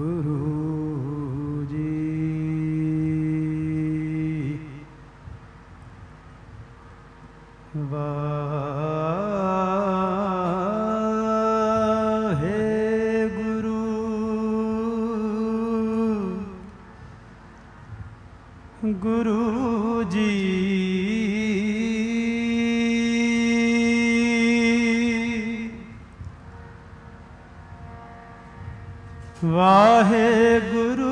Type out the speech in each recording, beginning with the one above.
ਗੁਰੂ ਜੀ। ਵਾਹਿਗੁਰੂ ਗੁਰੂ ਜੀ। ਵਾਹਿਗੁਰੂ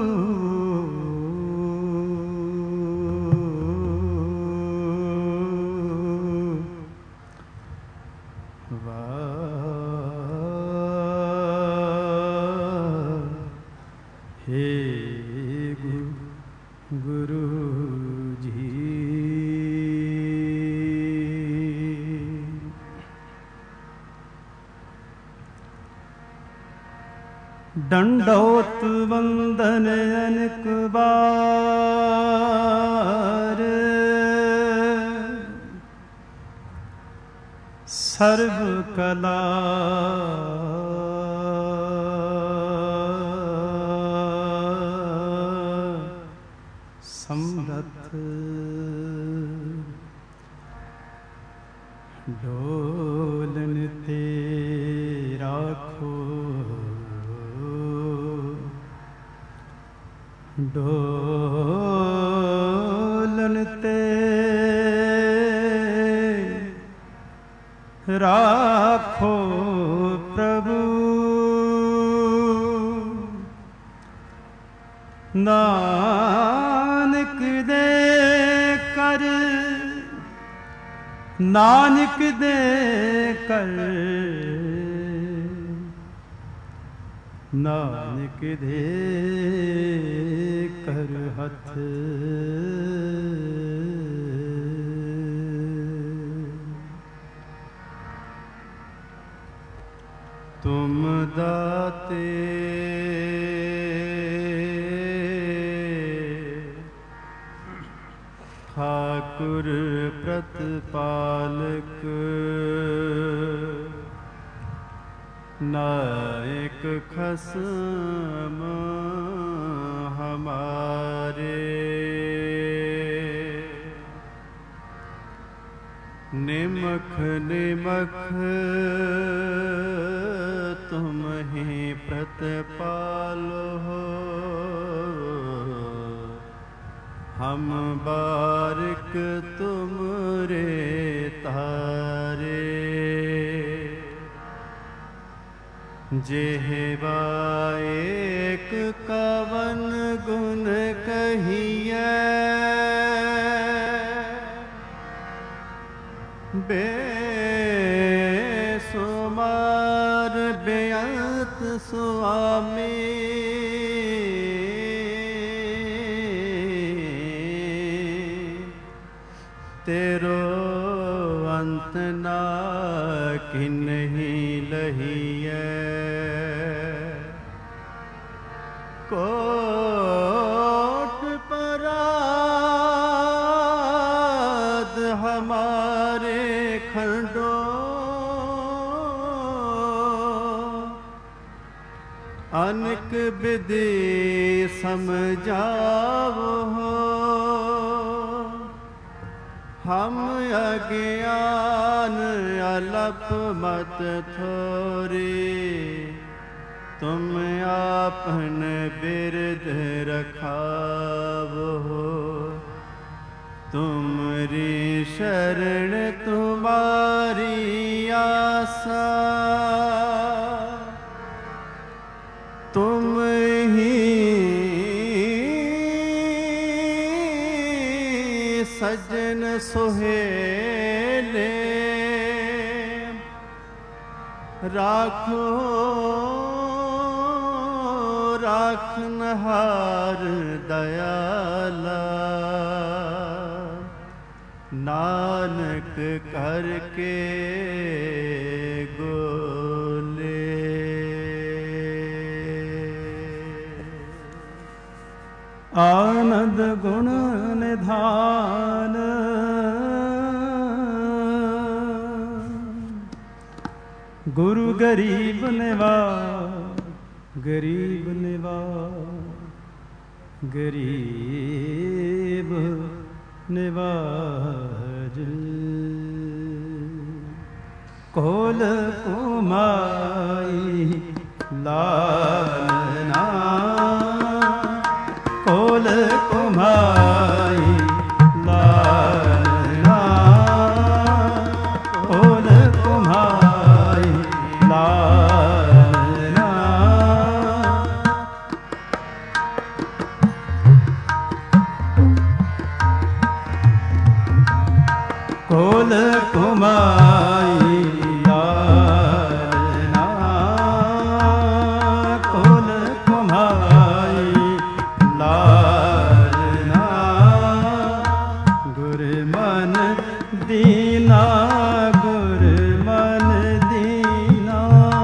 ਗੁਰੂ ਜੀ। ਡੰਡੋਤ ਵੰਦਨ ਅਨੇਕ ਬਾਰ, ਸਰਬ ਕਲਾ ਸਮਰੱਥ। ਡੋਲਨ ਤੇ ਰਾਖੋ, ਡੋਲਨ ਤੇ ਰਾਖੋ ਪ੍ਰਭੂ। ਨਾਨਕ ਦੇ ਕਰ, ਨਾਨਕ ਦੇ ਕਰ, ਨਾਨਕ ਦੇ ਕਰ ਹੱਥ। ਤੁਮ ਦਾਤੇ ਠਾਕੁਰ ਪ੍ਰਤਪਾਲਕ, ਨਾਇਕ ਖਸਮ ਹਮਾਰੇ। ਨਿਮਖ ਨਿਮਖ ਤੁਮ ਹੀ ਪ੍ਰਤਪਾਲੋ, ਹਮ ਬਾਰਿਕ ਤੁਮਰੇ ਤਾਰੇ। ਜਿਹਵਾ ਏਕ ਕਵਨ ਗੁਣ ਕਹੀਐ, ਬੇਸੁਮਾਰ ਬੇਅੰਤ ਸੁਆਮੀ। ਤੇਰੋ ਅੰਤ ਨਾ ਕਿਨਹੀ ਲਹੀਐ। ਕੋਟ ਪਰਾਧ ਹਮਾਰੇ ਖੰਡੋ, ਅਨਕ ਬਿਧਿ ਸਮਝਾਵੋ। ਹਮ ਅਗਿਆਨ ਅਲਪ ਮਤ ਥੋਰੀ, ਤੁਮ ਆਪਨ ਬਿਰਧ ਰਖਾਵੋ। ਤੁਮਰੀ ਸ਼ਰਨ ਤੁਮਾਰੀ ਆਸਾ, ਤੁਮ ਹੀ ਸਜਨ ਸੁਹੇਲੇ। ਰਾਖੋ ਰਾਖਨਹਾਰ ਦਇਆਲਾ, ਨਾਨਕ ਕਰਕੇ ਗੋਲੇ। ਆਨੰਦ ਗੁਣ ਨਿਧਾਨ, ਗੁਰੂ ਗਰੀਬ ਨਿਵਾਜ गरीब निवाज गरीब निवाज कोल कुमाई लालना कोल कुमाई लालना कोल कुमाई लालना कोल कुमाई लालना कोल कुमाई लालना गुर मन दीना गुर मन दीना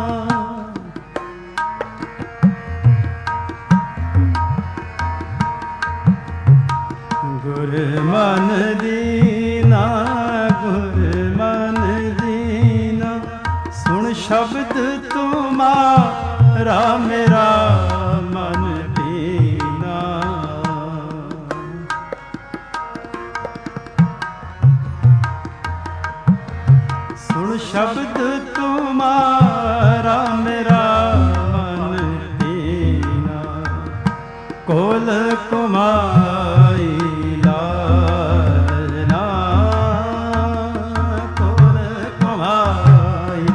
गुर मन दीना गुर मन दीना सुन शब्द तुम्हारा मेरा मन दीना सुन शब्द तुम्हारा मेरा मन दीना कोल कुमाई लालना कोल कुमाई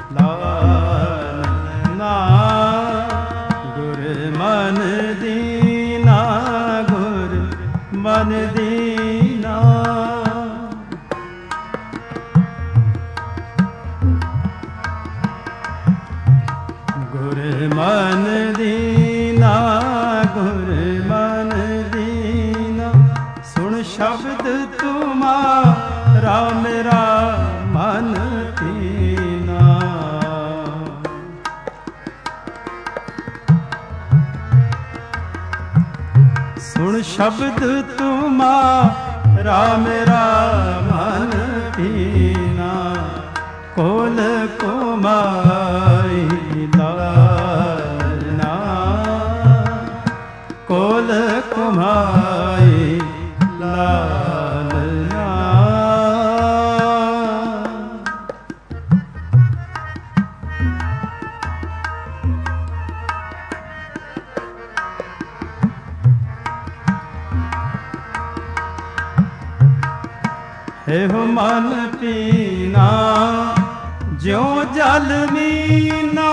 लालना गुर मन दीना गुर मन दीना गुर मन दीना गुर मन दीना सुन शब्द तुम्हारा मेरा मन दीना सुन शब्द तुम्हारा मेरा मन दीना कोल कुमाई लालना कोल कुमाई लालना हे हो मन पीना ज्यों जल मीना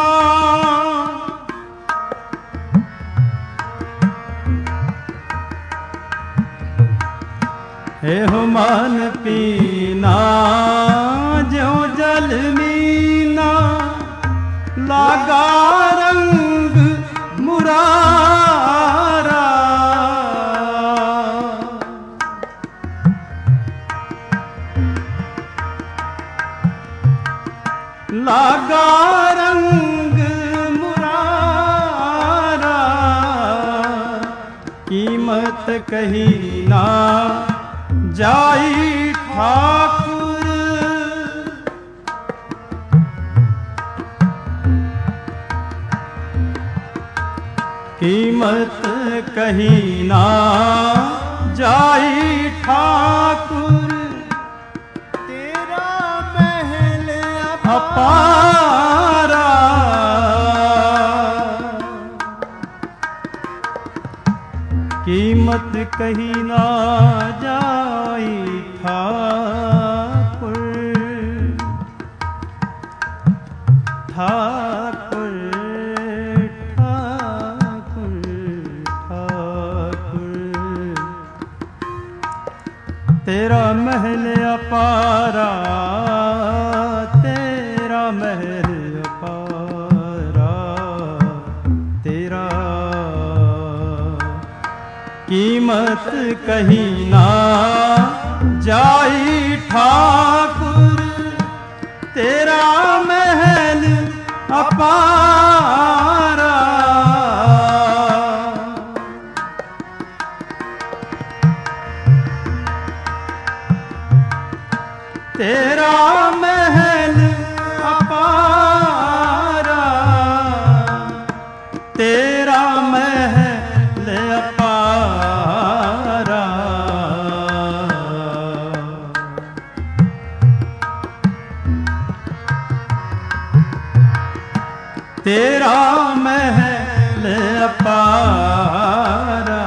हे हो मन पीना ज्यों जल मीना लागा रंग मुरारा लागा रंग मुरारा कीमत कही ना जाई ठाकुर कीमत कही ना जाई ठाकुर तेरा महल अपारा कीमत कही ना जाई ठाकुर ठाकुर ठाकुर ठाकुर तेरा महल अपारा तेरा महल अपारा तेरा कीमत कही ना जाई ठाकुर तेरा महल अपारा तेरा महल अपारा ਅਪਾਰਾ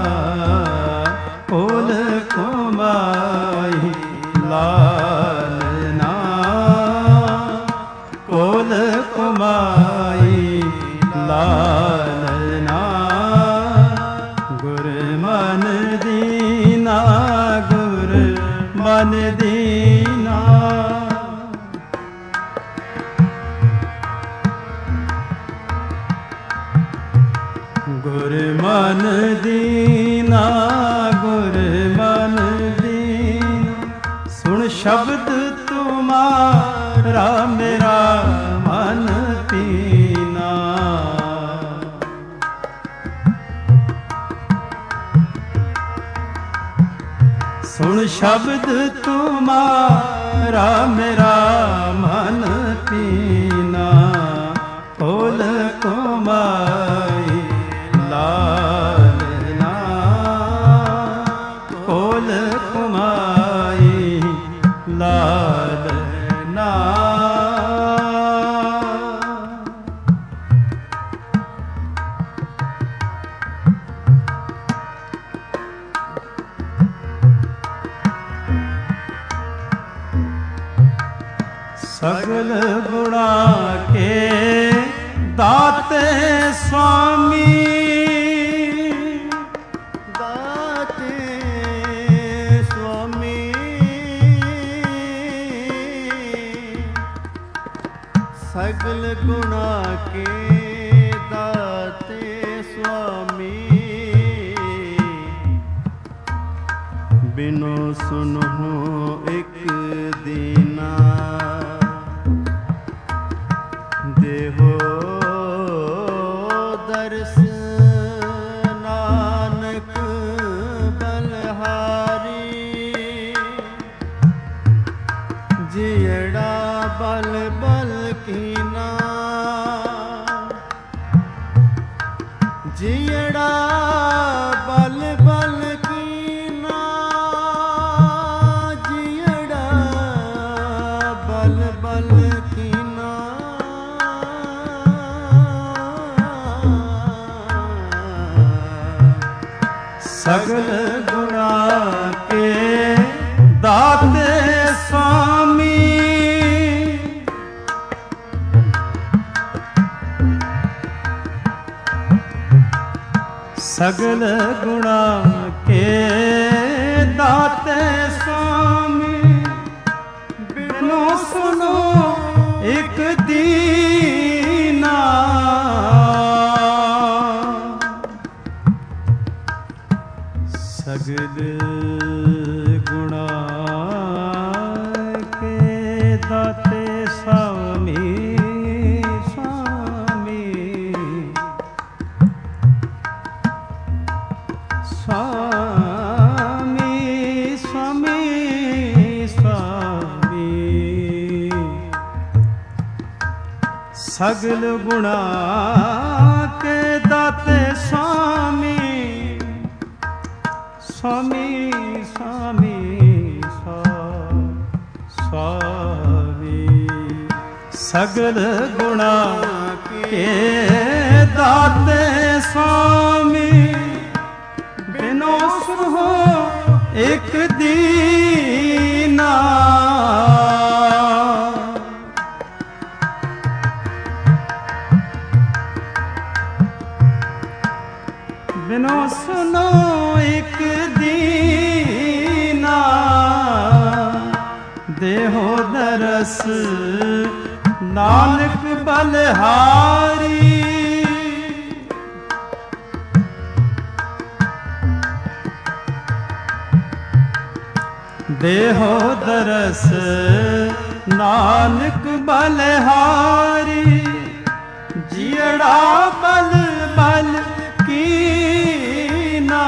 ਕੁਲ ਕੁਮਾਈ ਲਾਲਨਾ ਕੁਲ ਕੁਮਾਈ ਲਾਲਨਾ ਗੁਰ ਮਨ ਦੀਨਾ ਗੁਰ ਮਨ ਦੀਨਾ ਗੁਰ ਮਨ ਦੀਨਾ ਗੁਰ ਮਨ ਦੀਨਾ ਸੁਣ ਸ਼ਬਦ ਤੁਮਾਰਾ ਮੇਰਾ ਮਨ ਪੀਨਾ ਸੁਣ ਸ਼ਬਦ ਤੁਮਾਰਾ ਮੇਰਾ ਮਨ ਪੀਨਾ ਕੋਲ ਕੁਮਾਈ ਲਾਲਨਾ ਕੋਲ ਕੁਮਾਈ ਲਾਲਨਾ ਸਗਲ ਗੁਣਾ ਕੇ ਦਾਤੇ स्वामी दाते स्वामी सगल गुणा के दाते स्वामी बिनो सुनहु एक दीना देहो दर्श नानक बलहारी जियड़ा बल बल कीना जियड़ा बल बल कीना जियड़ा बल बल कीना सगल गुणा के दाते स्वामी सगल गुणा के दाते स्वामी बिनु सुनो एक दीना सगल गुणा के दाते स्वामी स्वामी स्वामी स्वामी स्वामी सगल गुणा के दाते स्वामी स्वामी स्वामी स्वामी सगल गुणा के दाते स्वामी बिनो सुहो एक दीना बिनो सुनो एक दीना देहो दरस नानक बलहारी देहो दरस नानक बलहारी जियड़ा बल बल कीना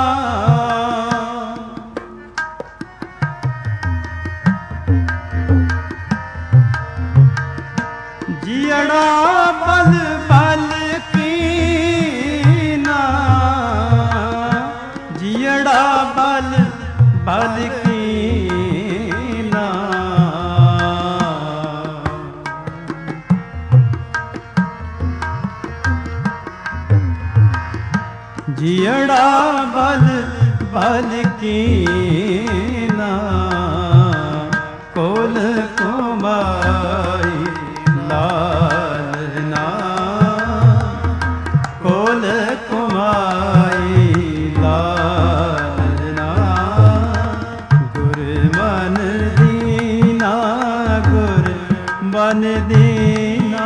जियड़ा बल बल कीना जियड़ा बल बल कीना जियड़ा बल बल कीना कोल कुमाई लालना कोल कुमाई लालना गुर मन दीना गुर मन दीना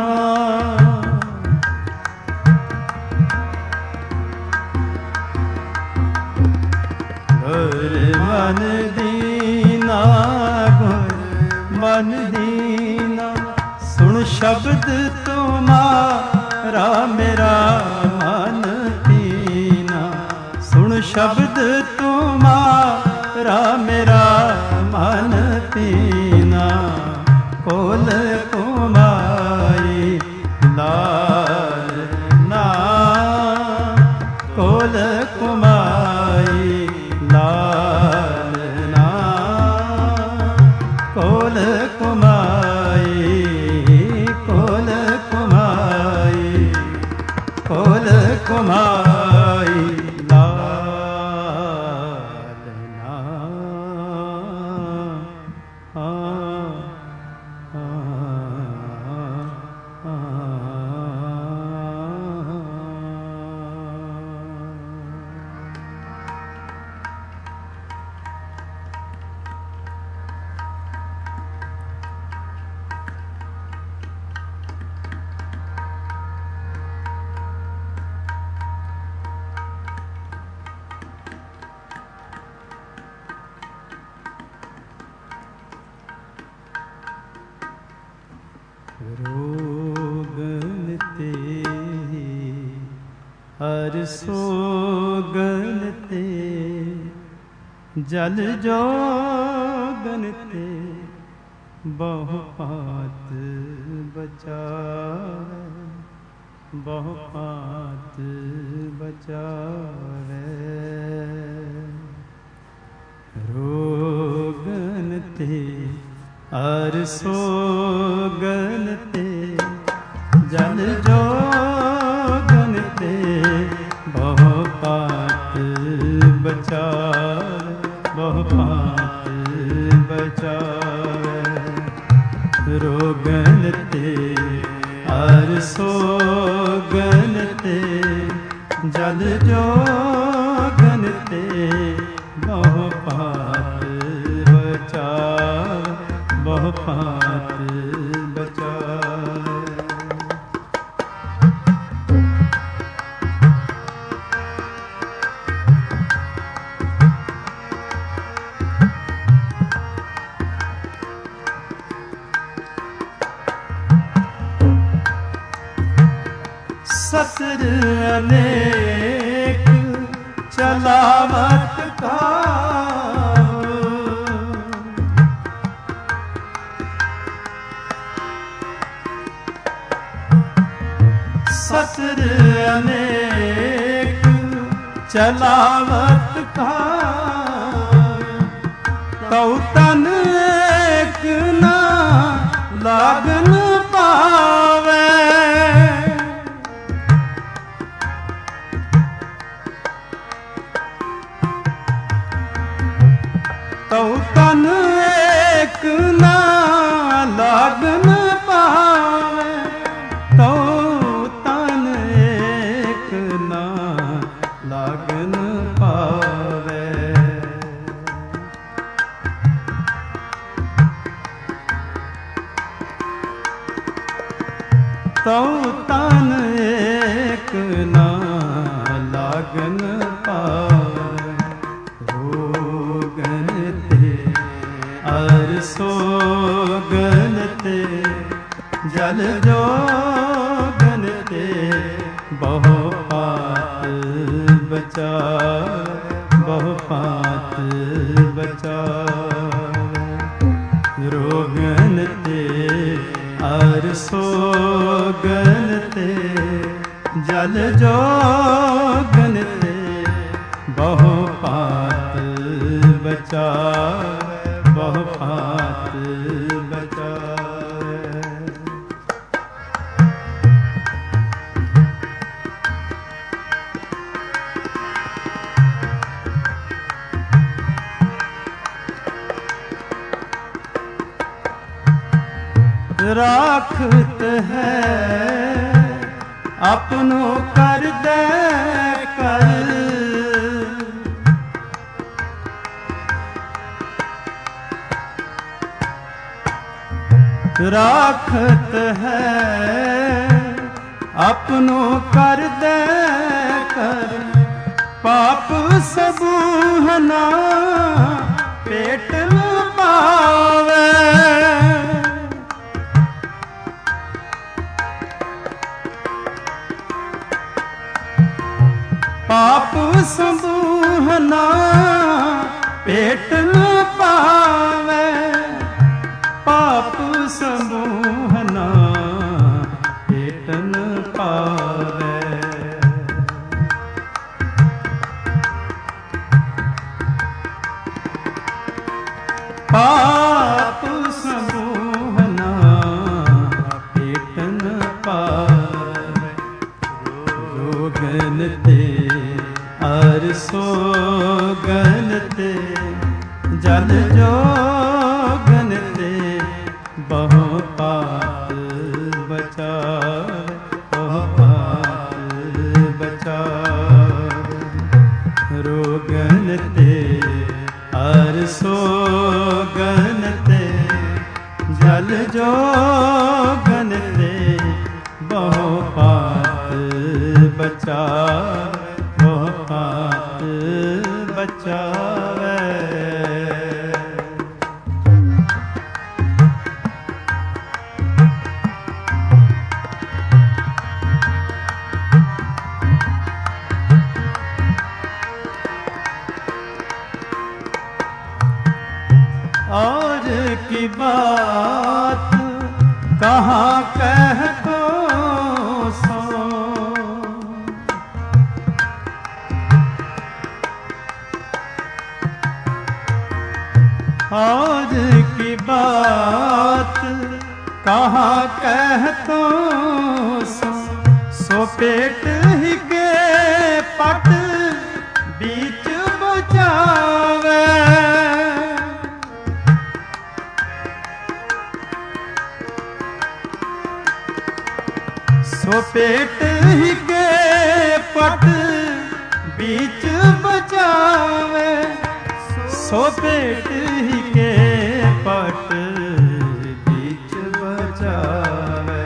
गुर मन दीना गुर मन दीना सुन शब्द तुम्हारा मेरा मन दीना सुन शब्द तुम्हारा मेरा मन दीना कोल कुमाई लाल ना कोल कुमाई लालना कोल कुमाई कोल कुमाई कोल कुमाई लालना रोगन ते हर सोगन ते जल जोगन ते बहु पात बचावे बहु पात बचावे रोगन ते हर सोगन ते जल जोगन ते बहु पात बचावे बहु पात बचावे रोगन ते हर सोगन ते जल जोगन ते बहु पात बचावे बहु पात बचावे ससुर अनेक चलावत का ससुर अनेक चलावत का तौ तन एक ना लागन पावे तौ तन एक ना लागन पावे तौ तन एक ना लागन पावे तौ तन एक ना लागन पावे रोगन ते हर सोगन ते जल जोगन ते बहु पात बचावे बहु पात बचावे रोगन ते हर सोगन ते जल जोगन ते बहु पात बचावे बहु पात बचावे राखत है अपनो कर दे कर। राखत है अपनो कर दे कर। पाप सबूहना पेट में पावे। पाप सबूहना पेट में पावे। पाप समूहना पेट न पावे। पाप समूहना पेट न पावे। रोगन ते अर सोगन ते जल जोगन ते बहु पाप बचावे। बहु पाप बचावे। रोगन ते अर सोगन ते जल जोगन ते बहु पाप बचावे। बहु पाप बचावे। और की बात कहाँ कह तो सो। और की बात कहाँ कह तो सो। सो पेट ही के पट बीच बुझावे। सो पेट ही के पट बीच बचावे। सो पेट ही के पट बीच बचावे।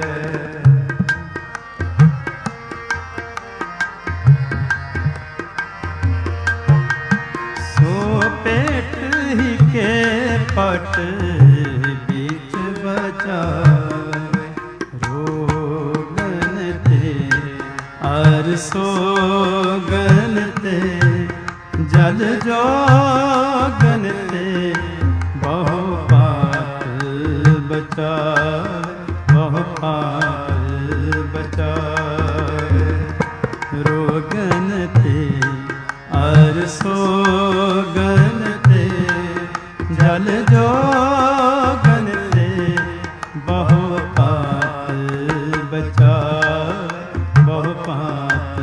सो पेट ही के पट बीच बचावे। रोगन ते अर सोगन ते जल जोगन ते बहु पाप बचावे। बहु पाप बचावे। रोगन ते अर सोगन ते जल जोगन ते बहु पाप बचावे। बहु पाप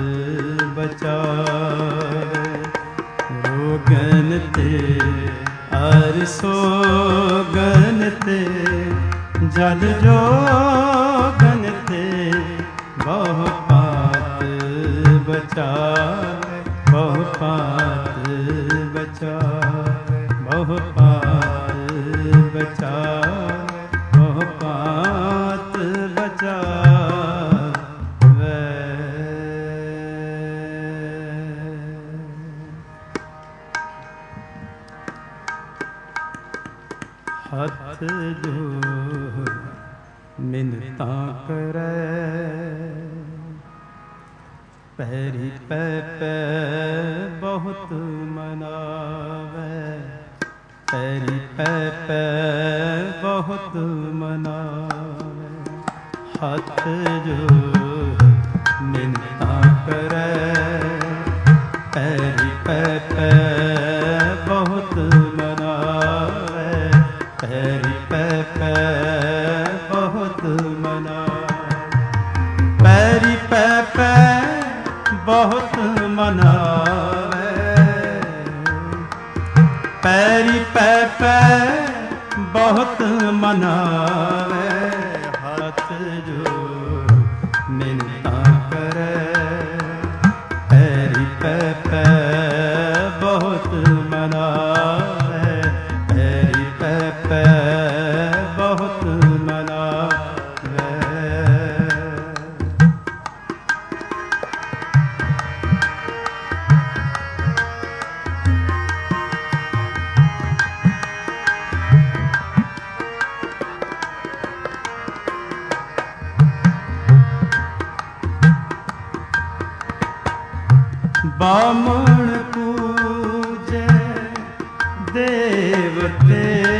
बचावे। रोगन ते अर सोगन ते जल जोगन ते बहु पाप बचावे। बहु पाप बचावे। बहु पाप बचावे। बहु पाप बचावे। हथ जोड़ मिन्नता करे पैरी पै पै बहुत मनावे। पैरी पै पै बहुत मनावे। हथ जोड़ मिन्नता करे पैरी पै पै बहुत मनावे। पैरी पै पै बहुत मनावे। पैरी पै पै बहुत मनावे। पैरी पै पै बहुत मनावे। पै पै बहुत मनावे, पैरी पै पै बहुत मनावे। बामण पूजे देवते,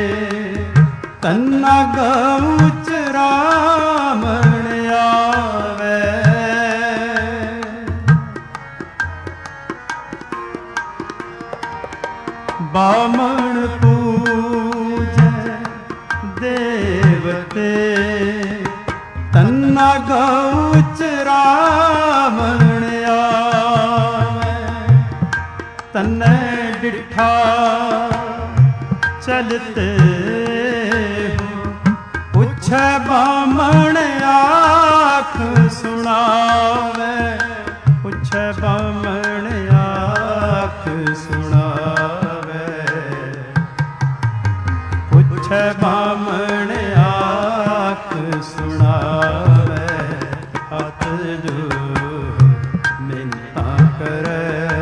तन्ना गऊ चरामण आवे। बामण पूजे देवते, तन्ना गऊ चरामण तन्ने डिठा चलते पूछे बामण आँख सुनावे, पूछे बामण आँख सुनावे, पूछे बामण आँख सुनावे। हाथ जोड़ मिन्नतां करे,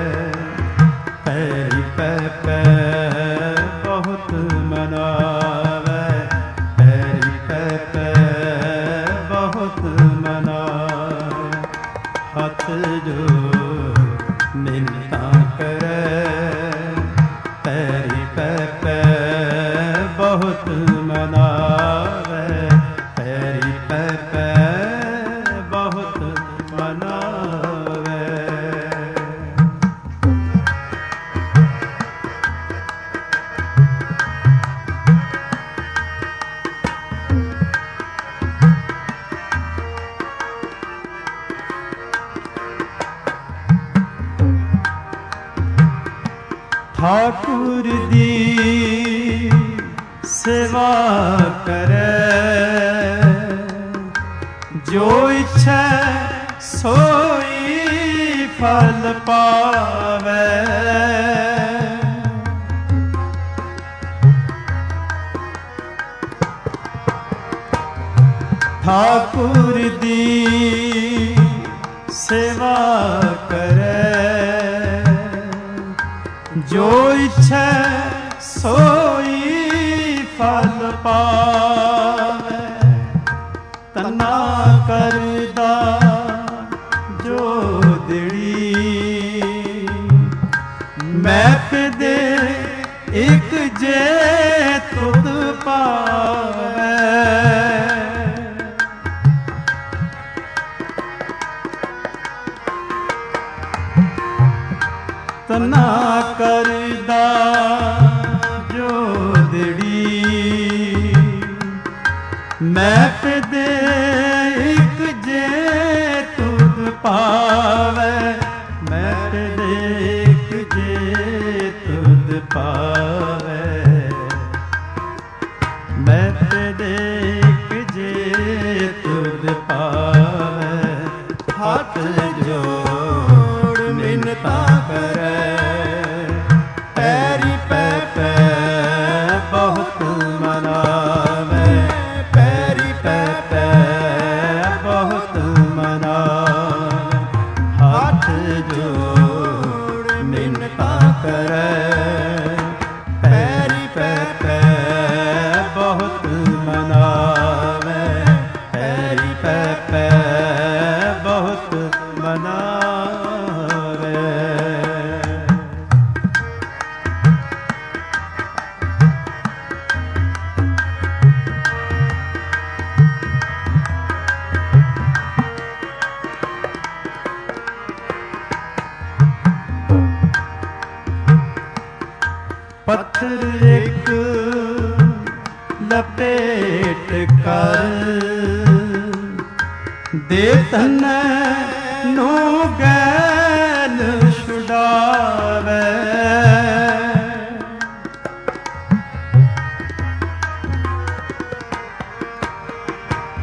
पैरी पै पै बहुत मनावे, पैरी पै पै बहुत मनावे। हाथ जोड़ मिन्नतां करे, पैरी पै पै बहुत मनावे, पैरी पै पै बहुत मनावे। ठाकुर दी सेवा करे, जो इच्छा सोई फल पावे। ठाकुर दी सेवा करे, जो इच्छा सोई फल पावे। तन्ना करदा जो दिड़ी, मैप दे एक जे तुद पावे। तना करदा जो दिड़ी, मैप दे एक जे तुद पावे। मैप दे एक जे तुद पावे, मैप दे एक जे तुद पावे। हाथ जोड़ मिन्नतां करे, पैरी पै पै बहुत मनावे, पैरी पै पै बहुत मनावे। हाथ जोड़ मिन्नतां करे, पैरी पै पै बहुत मनावे, पैरी पै पै बहुत मनावे। पत्थर एक लपेट कर, दे तन्ने नू गैल छुड़ावे।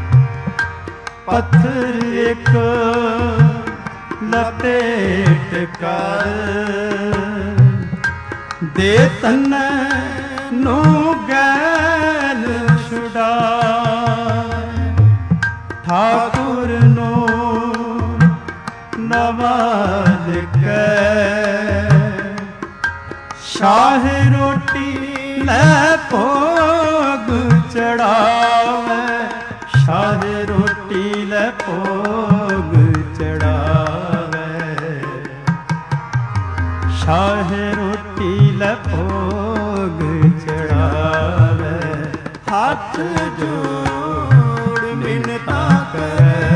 पत्थर एक लपेट ਕਰ ਦੇ ਤਨ ਨੂੰ ਗੈਲ ਛੁਡਾਏ ਠਾਕੁਰ ਨੂੰ ਨਵਾਲਿਕੈ ਸ਼ਾਹ ਰੋਟੀ ਲੈ ਭੋਗ ਚੜਾਵੇ ਸ਼ਾਹ ਰੋਟੀ ਲੈ ਭੋਗ ਚੜਾਵੇ ਸ਼ਾਹ ਰੋਟੀ ਲੈ ਭੋਗ ਚੜਾਵੇ ਹੱਥ ਜੋੜ ਮਿੰਨਤਾਂ ਕਰੇ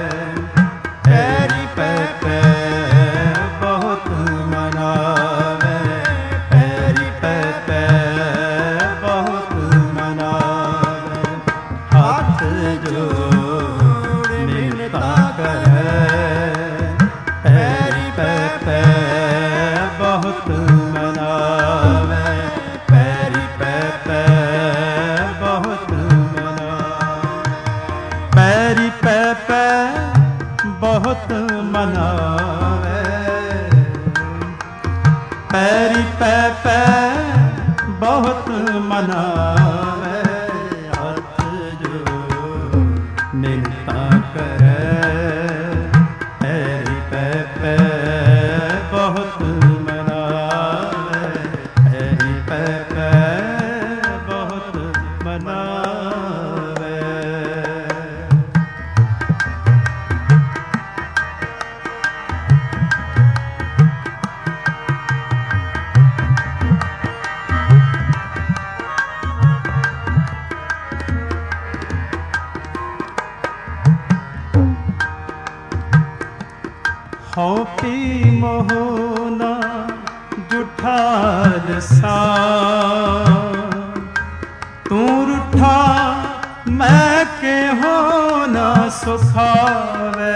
ਪੈਰੀ ਪੈ ਪੈ ਬਹੁਤ ਮਨਾਵੇ ਪੈਰੀ ਪੈ ਪੈ ਬਹੁਤ ਮਨਾਵੇ ਹੱਥ ਜੋੜ ਮਿੰਨਤਾਂ ਕਰੇ ਪੈਰੀ ਪੈ ਪੈ ਬਹੁਤ ਮਨਾਵੇ ਪੈਰੀ ਪੈ ਪੈ ਬਹੁਤ ਮਨਾਵੇ ਪੈਰੀ ਪੈ ਪੈ ਬਹੁਤ ਮਨਾਵੇ ਪੈਰੀ ਪੈ ਪੈ ਬਹੁਤ ਮਨਾਵੇ ਹੱਥ ਜੋੜ ਮਿੰਨਤਾਂ ਕਰੇ ਪੈਰੀ ਪੈ ਪੈ ਬਹੁਤ ਮਨਾਵੇ ਪੈਰੀ ਪੈ ਪੈ ਬਹੁਤ ਮਨਾਵੇ ਹਉ ਪੀ ਮੋਹਨਾ ਜੁਠਾ ਲਸਾ ਤੂੰ ਰੁਠਾ ਮੈਂ ਕਿਹੋ ਨਾ ਸੁਖਾਵੇ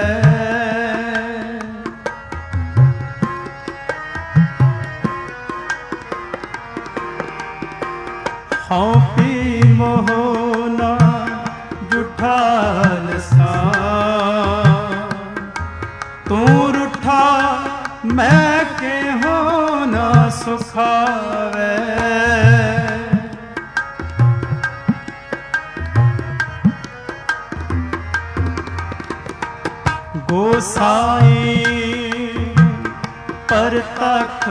ਹਉ ਪੀ ਮੋਹਨਾ ਜੁਠਾ ਲਸਾ ਤੂੰ ਰੁਠਾ ਮੈਂ ਕਿਹੋ ਨਾ ਸੁਖਾਵੇ ਗੋਸਾਈ ਪਰਤਖ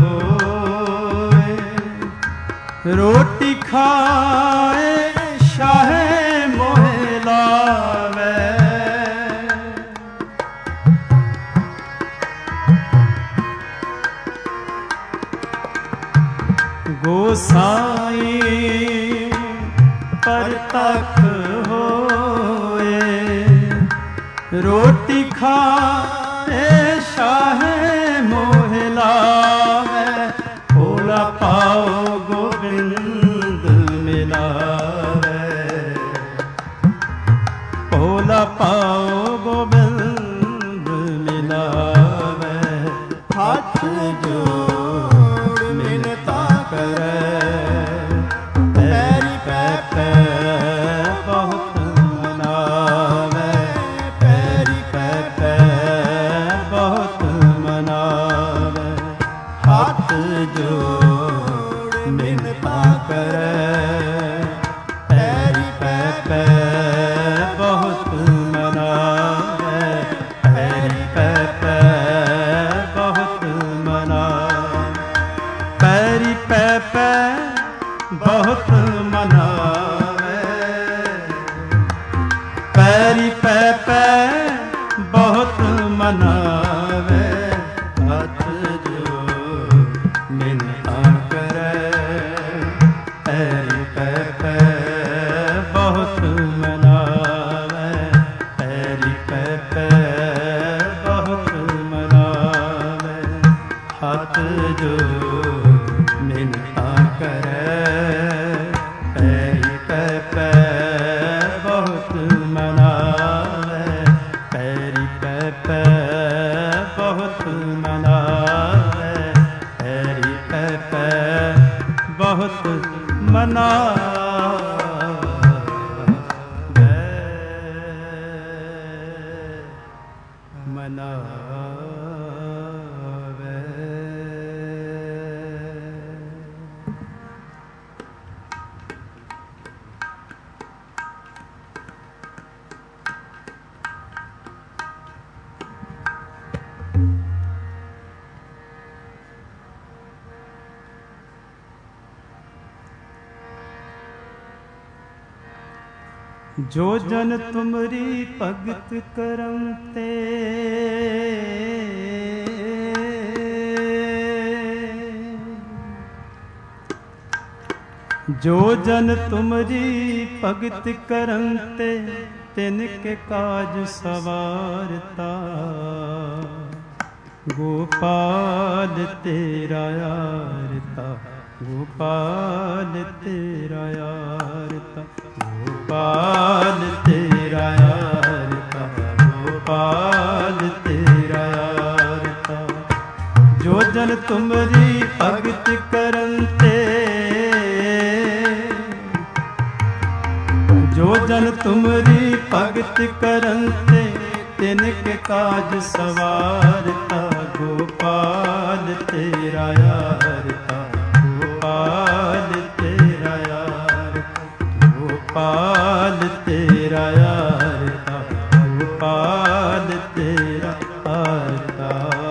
ਹੋਏ ਰੋਟੀ ਖਾਏ ਸ਼ਾਹੇ ਮੋਹਿ ਲਾਵੇ ਗੋਸਾਈ ਪਰਤਖ ਹੋਏ ਰੋਟੀ ਖਾਏ ਸ਼ਾਹੇ ਮੋਹਿ ਲਾਵੇ ਭੋਲਾ ਪਾਓ ਗੋਬਿੰਦ ਮਿਲਾਵੇ ਭੋਲਾ ਪਾਓ ਗੋਬਿੰਦ ਮਿਲਾਵੇ ਹੱਥ ਜੋੜ ਮਿੰਨਤਾਂ ਕਰੇ ਪੈਰੀ ਪੈ ਪੈ ਬਹੁਤ ਮਨਾਵੇ ਪੈਰੀ ਪੈ ਪੈ ਬਹੁਤ ਮਨਾਵੇ ਹੱਥ ਜੋੜ ਮਿੰਨਤਾਂ ਕਰੇ ਪੈਰੀ ਪੈ ਪੈ ਬਹੁਤ ਮਨਾਵੇ ਪੈਰੀ ਪੈ ਪੈ ਬਹੁਤ ਮਨਾਵੇ ਪੈਰੀ ਪੈ ਪੈ ਬਹੁਤ ਮਨਾਵੇ ਪੈਰੀ ਪੈ ਪੈ ਬਹੁਤ ਮਨਾਵੇ ਹੱਥ ਜੋੜ ਮਿੰਨਤਾਂ ਕਰੇ ਪੈਰੀ ਪੈ ਪੈ ਬਹੁਤ ਮਨਾਵੇ ਪੈਰੀ ਪੈ ਪੈ ਬਹੁਤ ਮਨਾਵੇ ਹੱਥ ਜੋੜ ਮਿੰਨਤਾਂ ਕਰੇ ਪੈਰੀ ਪੈ ਪੈ ਬਹੁਤ ਮਨਾਵੇ ਪੈਰੀ ਪੈ ਪੈ ਬਹੁਤ ਮਨਾਵੇ ਪੈਰੀ ਪੈ ਪੈ ਬਹੁਤ ਮਨਾਵੇ ਮਨਾਵੇ ਜੋ ਜਨ ਤੁਮਰੀ ਭਗਤ ਕਰਮ ਤੇ ਜੋ ਜਨ ਤੁਮਰੀ ਭਗਤ ਕਰਨ ਤੇ ਤਿਨ ਕੇ ਕਾਜ ਸਵਾਰਤਾ ਗੋਪਾਲ ਤੇਰਾ ਆਰਤਾ ਗੋਪਾਲ ਤੇਰਾ ਆਰਤਾ ਗੋਪਾਲ ਤੇਰਾ ਆਰਤਾ ਗੋਪਾਲ ਤੇਰਾ ਆਰਤਾ ਜੋ ਜਨ ਤੁਮਰੀ ਭਗਤ ਕਰਨ ਤੇ ਜੋ ਜਨ ਤੁਮਰੀ ਭਗਤ ਕਰਨ ਤੇ ਤਿਨ ਕੇ ਕਾਜ ਸਵਾਰਤਾ ਗੋਪਾਲ ਤੇਰਾ ਆਰਤਾ ਗੋਪਾਲ ਤੇਰਾ ਆਰਤਾ ਗੋਪਾਲ ਤੇਰਾ ਆਰਤਾ ਗੋਪਾਲ ਤੇਰਾ ਆਰਤਾ।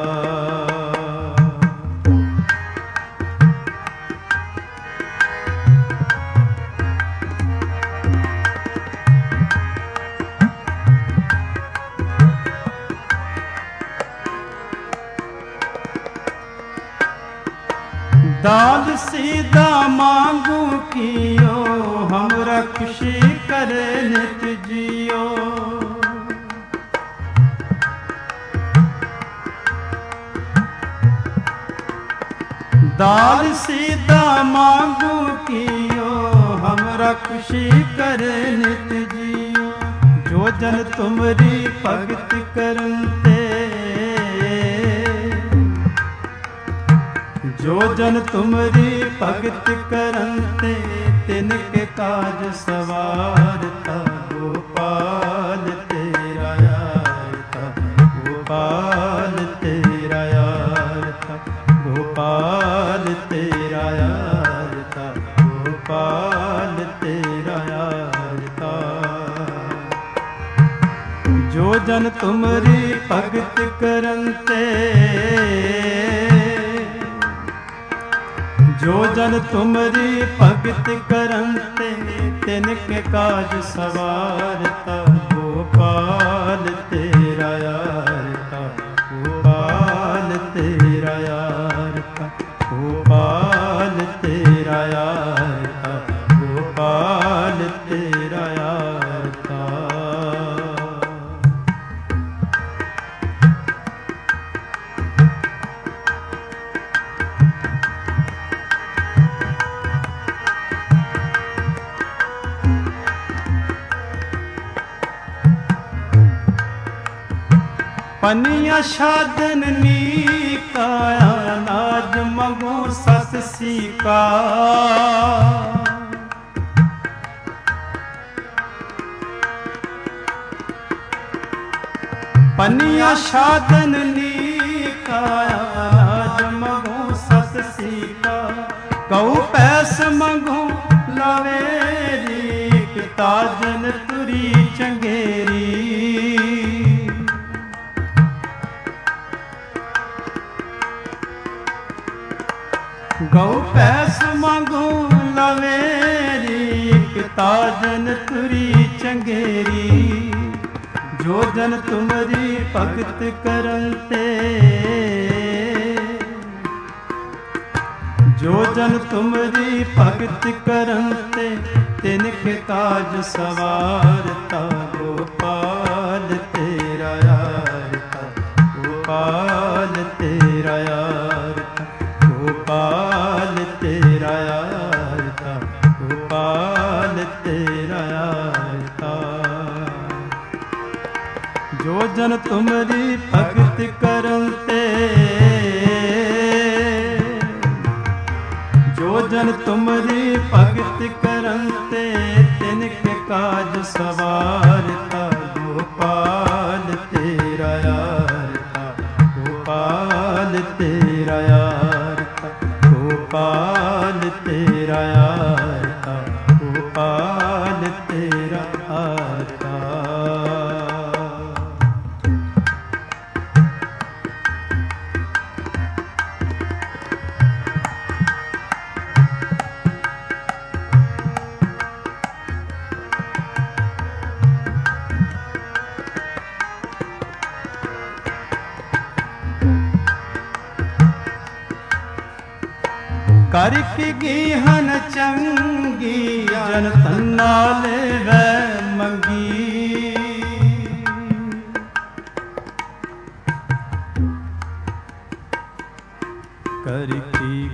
दाल सीधा मांगू कियो हमरा खुशी करे नित जियो दाल सीधा मांगू कियो हमरा खुशी करे नित जियो जो जन तुमरी भगत करन ते जो जन तुमरी भगत करन ते तिन के काज सवारता गोपाल तेरा आरता गोपाल तेरा आरता गोपाल तेरा आरता गोपाल तेरा आरता जो जन तुमरी भगत करन ते जो जन तुमरी भगत करन ते तिन के काज सवारता गोपाल तेरा आरता गोपाल तेरा आरता गोपाल तेरा आरता गोपाल तेरा आरता। पनिया शादन नीकाया नाज मगो सस सीका पनिया शादन नीकाया नाज मगो सस सीका कऊ पैस मगो लवेरी ताजन तुरी चंगेरी गौ पैस मांगो लवेरी ताजन तुरी चंगेरी जो जन तुमरी भगत करन ते जो जन तुमरी भगत करन ते तिन के काज सवारता गोपाल तेरा आरता गोपाल तेरा आरता गोपाल तेरा आरता गोपाल तेरा आरता जो जन तुमरी भगत करन ते जो जन तुमरी भगत करन ते तिन के काज सवारता गोपाल तेरा आरता गोपाल तेरा आरता गोपाल तेरा आरता गोपाल तेरा आरता। ਕਰ ਕੀ ਗੀਹਨ ਚੰਗੀ ਜਨ ਤੰਨਾ ਲੈਵੈ ਮੰਗੀ। ਕਰ ਕੀ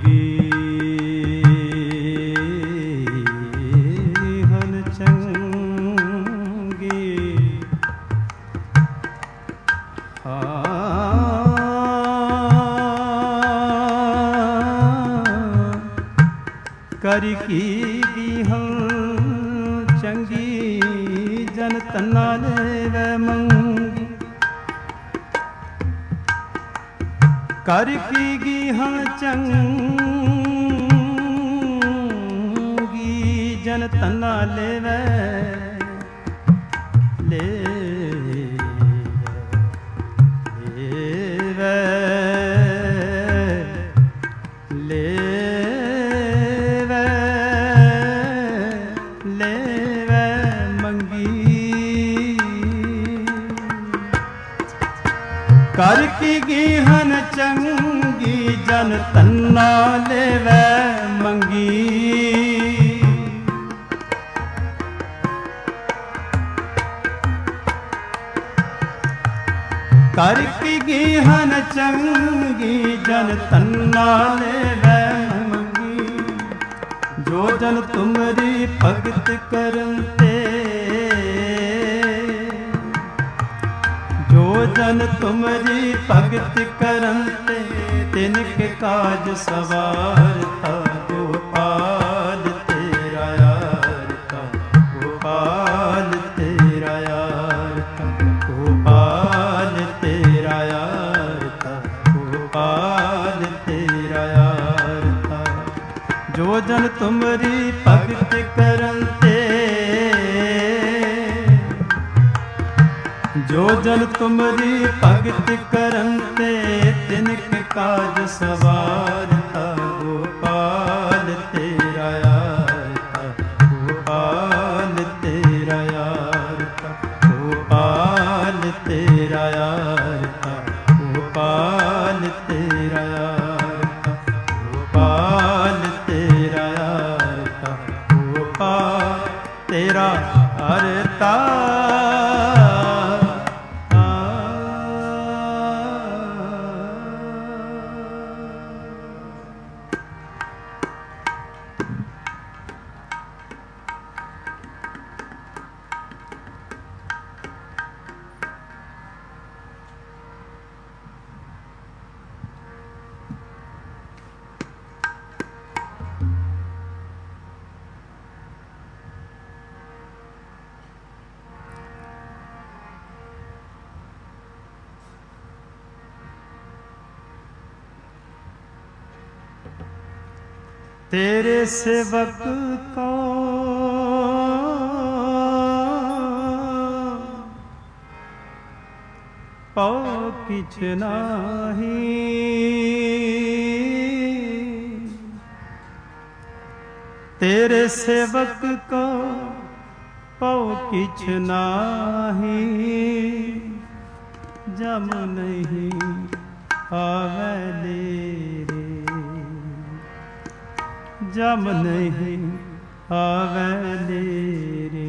ਗੀਹਨ ਚੰਗੀ ਕਰ ਕੀ ਗੀਹਨ ਚੰਗੀ ਜਨ ਤੰਨਾ ਲੈਵੈ ਮੰਗੀ। ਕਰ ਕੀ ਗੀਹਨ ਚੰਗੀ ਜਨ ਤੰਨਾ ਲੈਵੈ ਕਰ ਕੀ ਗੀਹਨ ਚੰਗੀ ਜਨ ਤੰਨਾ ਲੈਵੈ ਮੰਗੀ। ਕਰ ਕੀ ਗੀਹਨ ਚੰਗੀ ਜਨ ਤੰਨਾ ਲੈਵੈ ਮੰਗੀ। ਜੋ ਜਨ ਤੁਮਰੀ ਭਗਤ ਕਰਨ ਤੇ, ਜੋ ਜਨ ਤੁਮਰੀ ਭਗਤ ਕਰਨ ਤੇ, ਤਿਨ ਕੇ ਕਾਜ ਸਵਾਰਤਾ। ਗੋਪਾਲ ਤੇਰਾ ਯਾਰਤਾ, ਗੋਪਾਲ ਤੇਰਾ ਯਾਰਤਾ, ਗੋਪਾਲ ਤੇਰਾ ਯਾਰਤਾ, ਗੋਪਾਲ ਤੇਰਾ ਯਾਰਤਾ। ਜੋ ਜਨ ਤੁਮਰੀ ਭਗਤ ਕਰਨ ਤੇ, ਜੋ ਜਨ ਤੁਮਰੀ ਭਗਤ ਕਰਨ ਤੇ, ਤਿਨਕ ਕਾਜ ਸਵਾਰਤਾ। ਗੋਪਾਲ ਤੇਰਾ ਯਾਰਤਾ, ਗੋਪਾਲ ਤੇਰਾ ਯਾਰਤਾ, ਗੋਪਾਲ ਤੇਰਾ ਯਾਰਤਾ, ਗੋਪਾਲ ਤੇਰਾ ਯਾਰਤਾ, ਗੋਪਾਲ ਤੇਰਾ ਯਾਰਤਾ, ਗੋਪਾਲ ਤੇਰਾ ਅਰਤਾ। तेरे सेवक को पाओ किछ नाही। तेरे सेवक को पाओ किछ नाही। जम नहीं आवे लेरे, जम नहीं आवे लेरे।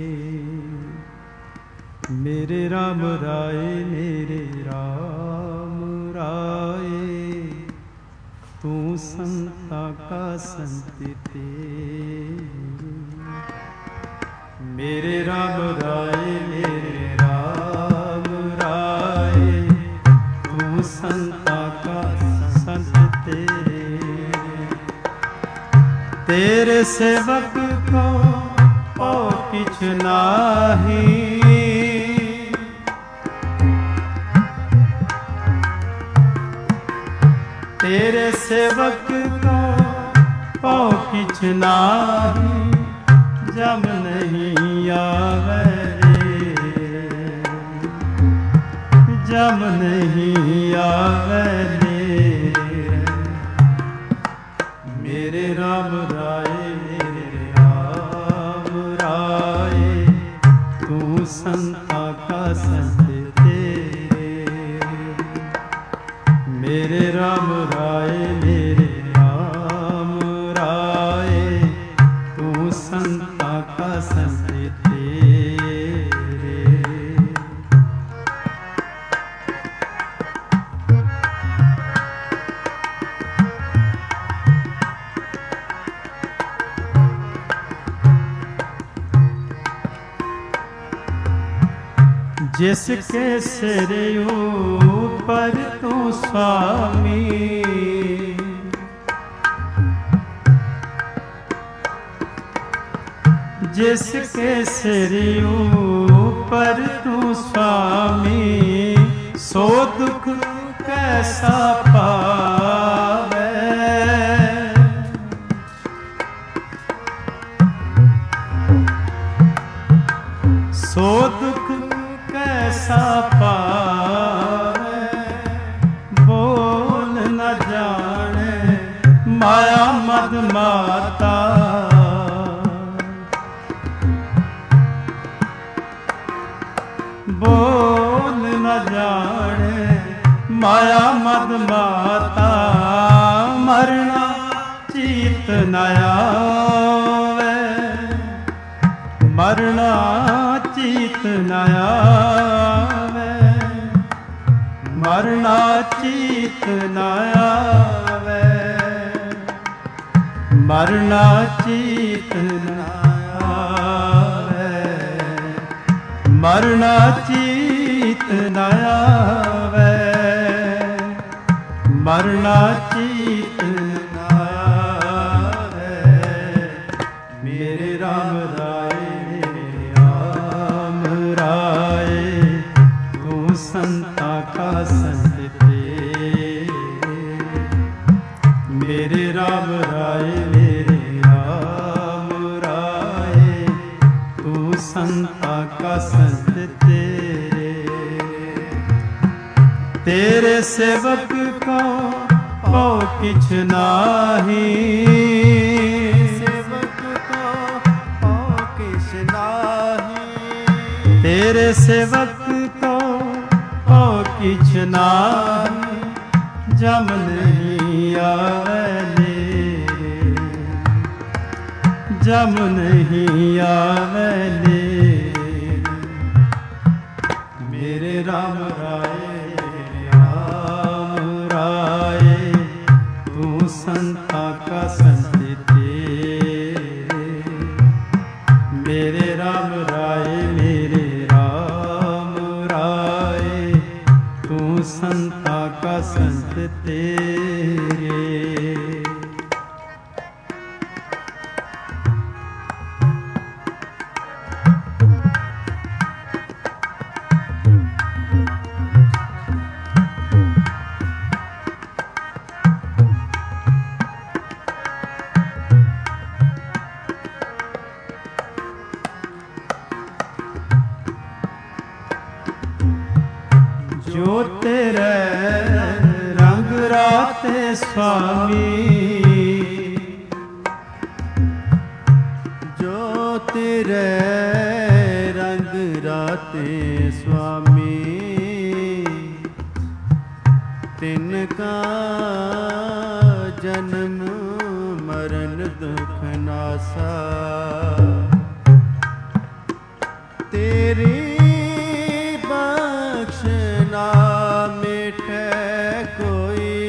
मेरे राम राय, मेरे राम राय, तू संता का संत तेरे। मेरे राम राय, मेरे राम राय, तू संता का संत तेरे। तेरे सेवक को ओ किछ नाही। तेरे सेवक को ओ किछ नाही। जम नहीं आवे रे, जम नहीं आवे रे। मेरे राम राय, मेरे राम राय, तू संता का संत तेरे। मेरे राम राय, मेरे राम जिसके सिर ऊपर तू स्वामी, जिसके सिर ऊपर तू स्वामी, सो दुख कैसा पावे। सो दुख कैसा पावे, बोल न जाने माया मद माता। बोल न जाने माया मद माता, मरना चीत न आवे, मरना चीत न आवे, मरना चीत न आवे, मरना चीत न आवे, मरना चीत न आवे, मरना चीत न आवे। मेरे राम राय, मेरे राम राय, तू संता का संत तेरे। मेरे राम राय, मेरे राम राय, तू संता का संत तेरे। तेरे सेवक को पौ किछ नाही, सेवक को पौ किछ नाही। तेरे सेवक को पौ किछ नाही, जम नहीं आवे, जम नहीं आवे। मेरे राम राय, राम राय, तू संता का संत तेरे। मेरे राम राय, मेरे राम राय, तू संता का संत तेरे। जो तेरे रंग राते स्वामी, जो तेरे रंग राते स्वामी, तिनका जन्म मरण दुख नासा। तेरी बख्शना मिटे कोई,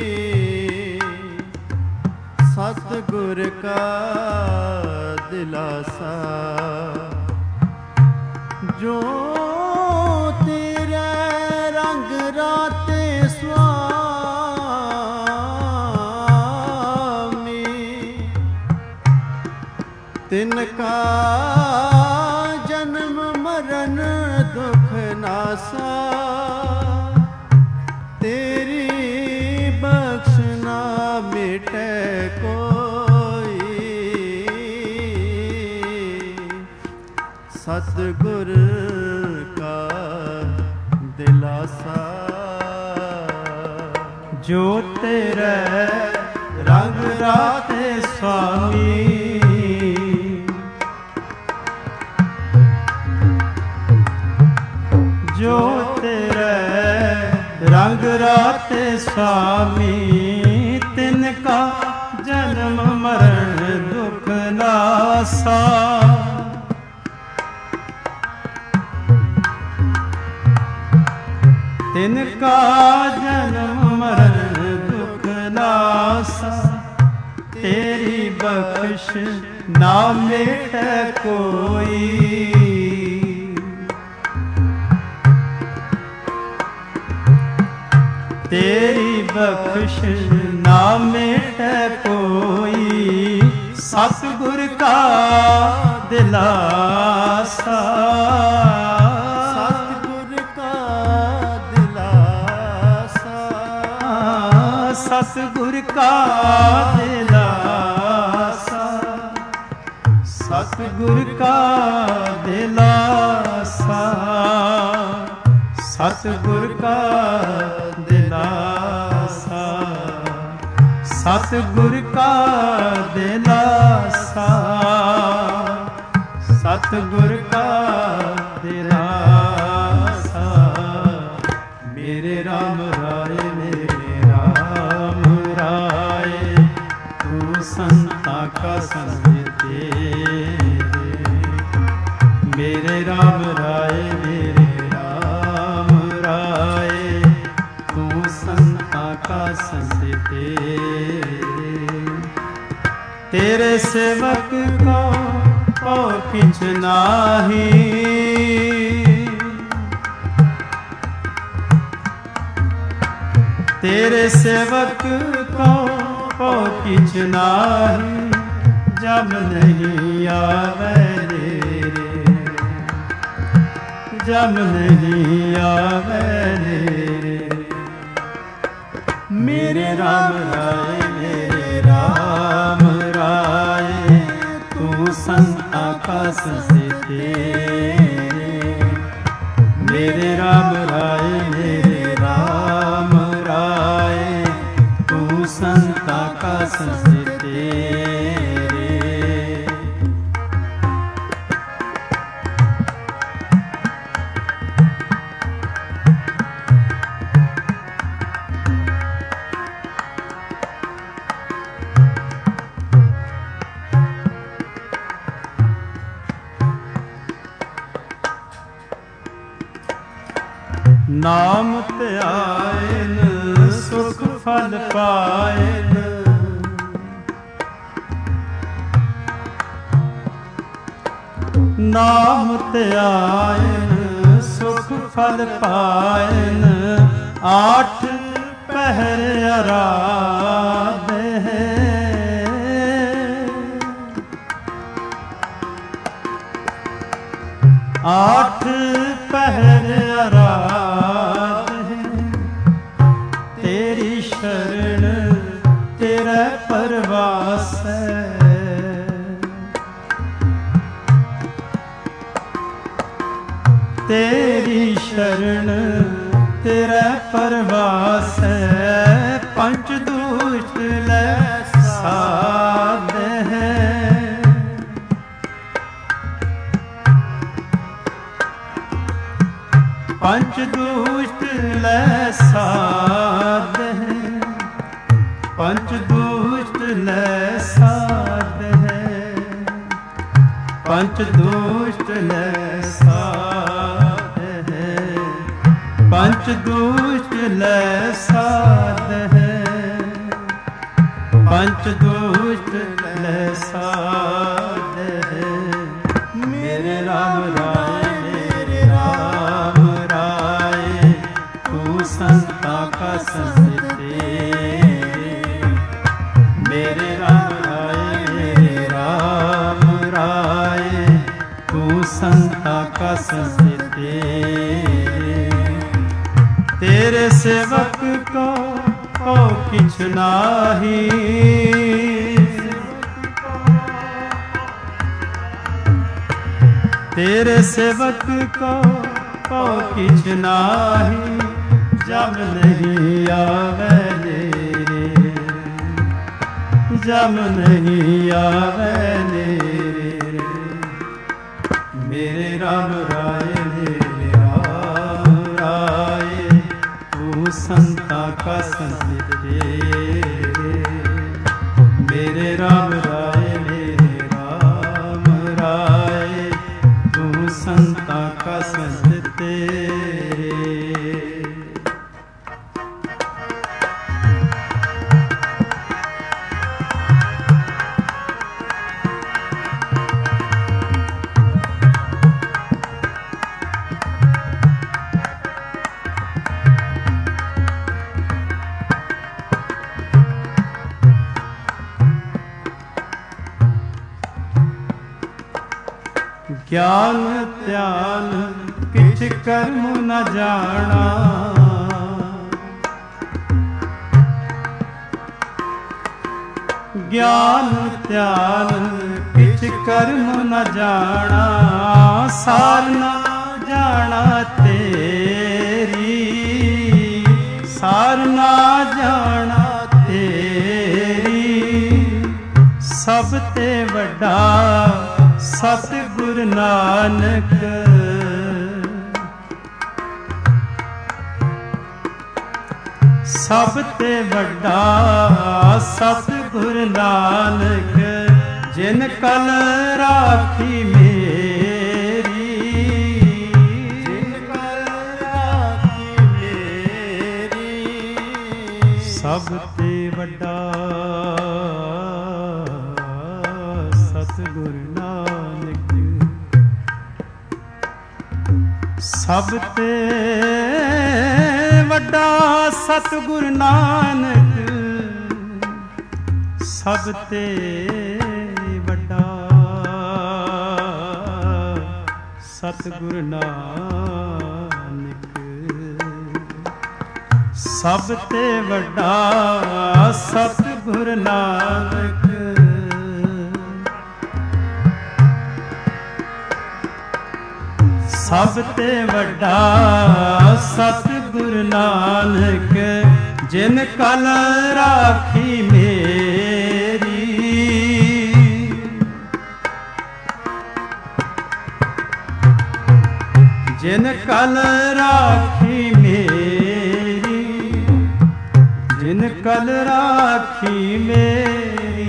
सतगुर का दिलासा। जो तेरे रंग राते स्वामी, तिनका जन्म मरण दुख नासा। तेरी बख्शना मिटे कोई, सतगुर का दिलासा। जो तेरे रंग राते स्वामी, जो तेरे रंग राते स्वामी, तिनका जन्म मरण दुख नासा। तिनका जन्म मरण दुख नासा। तेरी बख्श ना मिटे कोई, तेरी बख्श ना मिटे कोई, सतगुर का दिलासा, सतगुर का दिलासा, सतगुर का दिलासा, सतगुर का दिलासा, सतगुर का दिलासा, सतगुर का दिलासा, सतगुर का दिलासा। मेरे राम राय, मेरे राम राय, तू संता का संग तेरे। मेरे राम राय, मेरे राम राय, तू संता का संग तेरे। तेरे सेवक को किछ नाही, तेरे सेवक को किछ नाही, जब नहीं आवे रे, जब नहीं आवे रे। मेरे राम राय, मेरे राम राय, तू संता का संग तेरे। मेरे राम राय, मेरे राम राय, तू संता का संग तेरे। नाम त्यायन सुख फल पायन, नाम त्यायन सुख फल पायन। आठ पहर आराधे हैं, आठ पहर आराधे हैं। तेरी शरण तेरा परवास है, तेरी शरण तेरा परवास है। पंच दुष्ट ले साध है, पंच दुष्ट ले साध है, पंच दुष्ट ले साध है, पंच दुष्ट ले साध है, पंच दुष्ट ले साध है, पंच दुष्ट ले साध है। मेरे राम राय, मेरे राम राय, तू संता का संग तेरे। मेरे राम राय, मेरे राम राय, तू संता का संग तेरे। तेरे सेवक को किछ नाही, तेरे सेवक को किछ नाही, जब नहीं आवे रे, जब नहीं आवे रे। मेरे राम राय, मेरे राम राय, तू संता का संग तेरे। मेरे राम राय, मेरे राम राय, तू संता का संग तेरे। ਗਿਆਨ ਧਿਆਨ ਕਿਛ ਕਰਮ ਨ ਜਾਣਾ। ਗਿਆਨ ਧਿਆਨ ਕਿਛ ਕਰਮ ਨ ਜਾਣਾ। ਸਾਰ ਨ ਜਾਣਾ ਤੇਰੀ, ਸਾਰ ਨ ਜਾਣਾ ਤੇਰੀ। ਸਭ ਤੇ ਵੱਡਾ ਸਤਿਗੁਰ ਨਾਨਕ, ਸਭ ਤੇ ਵੱਡਾ ਸਤਿਗੁਰ ਨਾਨਕ। ਜਿਨ ਕਲ ਰਾਖੀ ਮੇਰੀ, ਜਿਨ ਕਲ ਰਾਖੀ ਮੇਰੀ। ਸਭ ਤੇ ਵੱਡਾ ਸਤਿਗੁਰ ਨਾਨਕ। ਸਭ ਤੇ ਵੱਡਾ ਸਤਿਗੁਰ ਨਾਨਕ, ਸਭ ਤੇ ਵੱਡਾ ਸਤਿਗੁਰ ਨਾਨਕ। ਸਭ ਤੇ ਵੱਡਾ ਸਤਿਗੁਰ ਨਾਨਕ। ਸਭ ਤੇ ਵੱਡਾ ਸਤਿਗੁਰ ਨਾਨਕ। ਜਿਨ ਕਲ ਰਾਖੀ ਮੇਰੀ, ਜਿਨ ਕਲ ਰਾਖੀ ਮੇਰੀ, ਜਿਨ ਕਲ ਰਾਖੀ ਮੇਰੀ,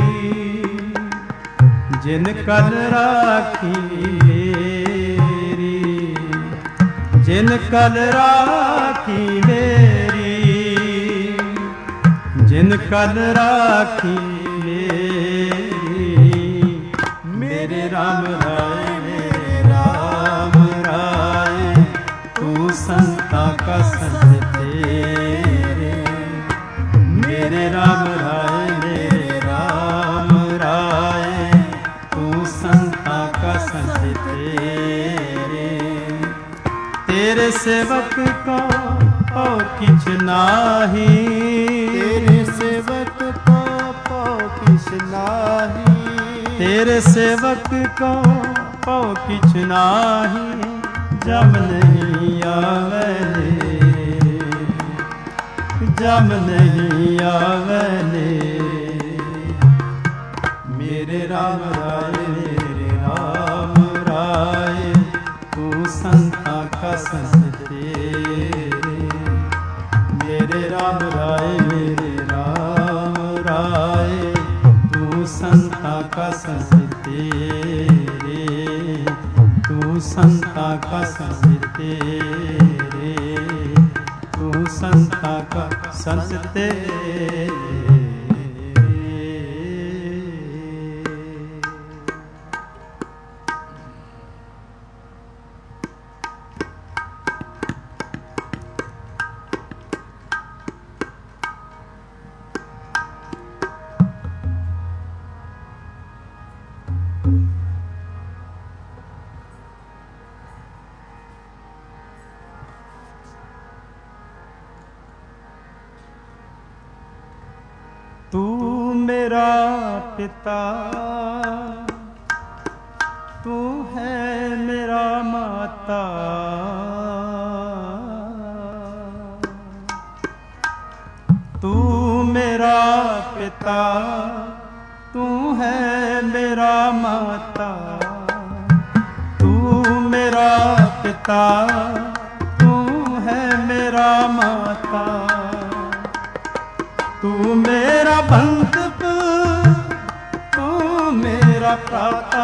ਜਿਨ ਕਲ ਰਾਖੀ ਮੇਰੀ, ਜਿਨ ਕਲ ਰਾਖੀ ਮੇਰੀ, ਜਿਨ ਕਲ ਰਾਖੀ ਮੇਰੀ। ਮੇਰੇ ਰਾਮ ਰਾਏ, ਮੇਰੇ ਰਾਮ ਰਾਏ, ਤੂੰ ਸੰਤਾਂ ਕਾ ਸੰਤ ਤੇਰੇ। ਮੇਰੇ ਰਾਮ ਰਾਏ, ਮੇਰੇ ਰਾਮ ਰਾਏ, ਤੂੰ ਸੰਤਾਂ ਕਾ ਸੰਤ ਤੇਰੇ। तेरे सेवक को ओ किछ नाही, तेरे सेवक को पौ किछ नाही। तेरे सेवक को ओ किछ नाही। जम नहीं आवे, जम नहीं आवे। मेरे राम राय, मेरे राम राय, तू संतां का संत तेरे। मेरे राम राय, मेरे राम राय, तू संतां का संत तेरे। तू संतां का संत तेरे, तू संतां का संत तेरे। तू मेरा पिता, तू है मेरा माता। तू मेरा पिता, तू है मेरा माता। तू मेरा पिता, तू है मेरा माता। तू मेरा बंधुक, तू मेरा भ्राता।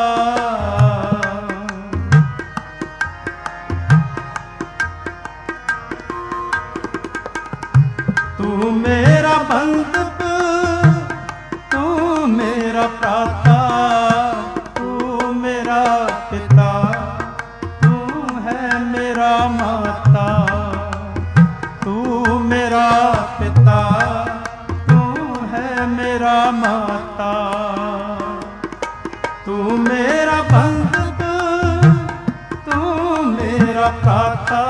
तू मेरा बंधुक, तू मेरा भ्राता। तू मेरा पिता, तू है मेरा माता। तू मेरा पिता, मेरा माता। तू मेरा बंधुक, प्राता।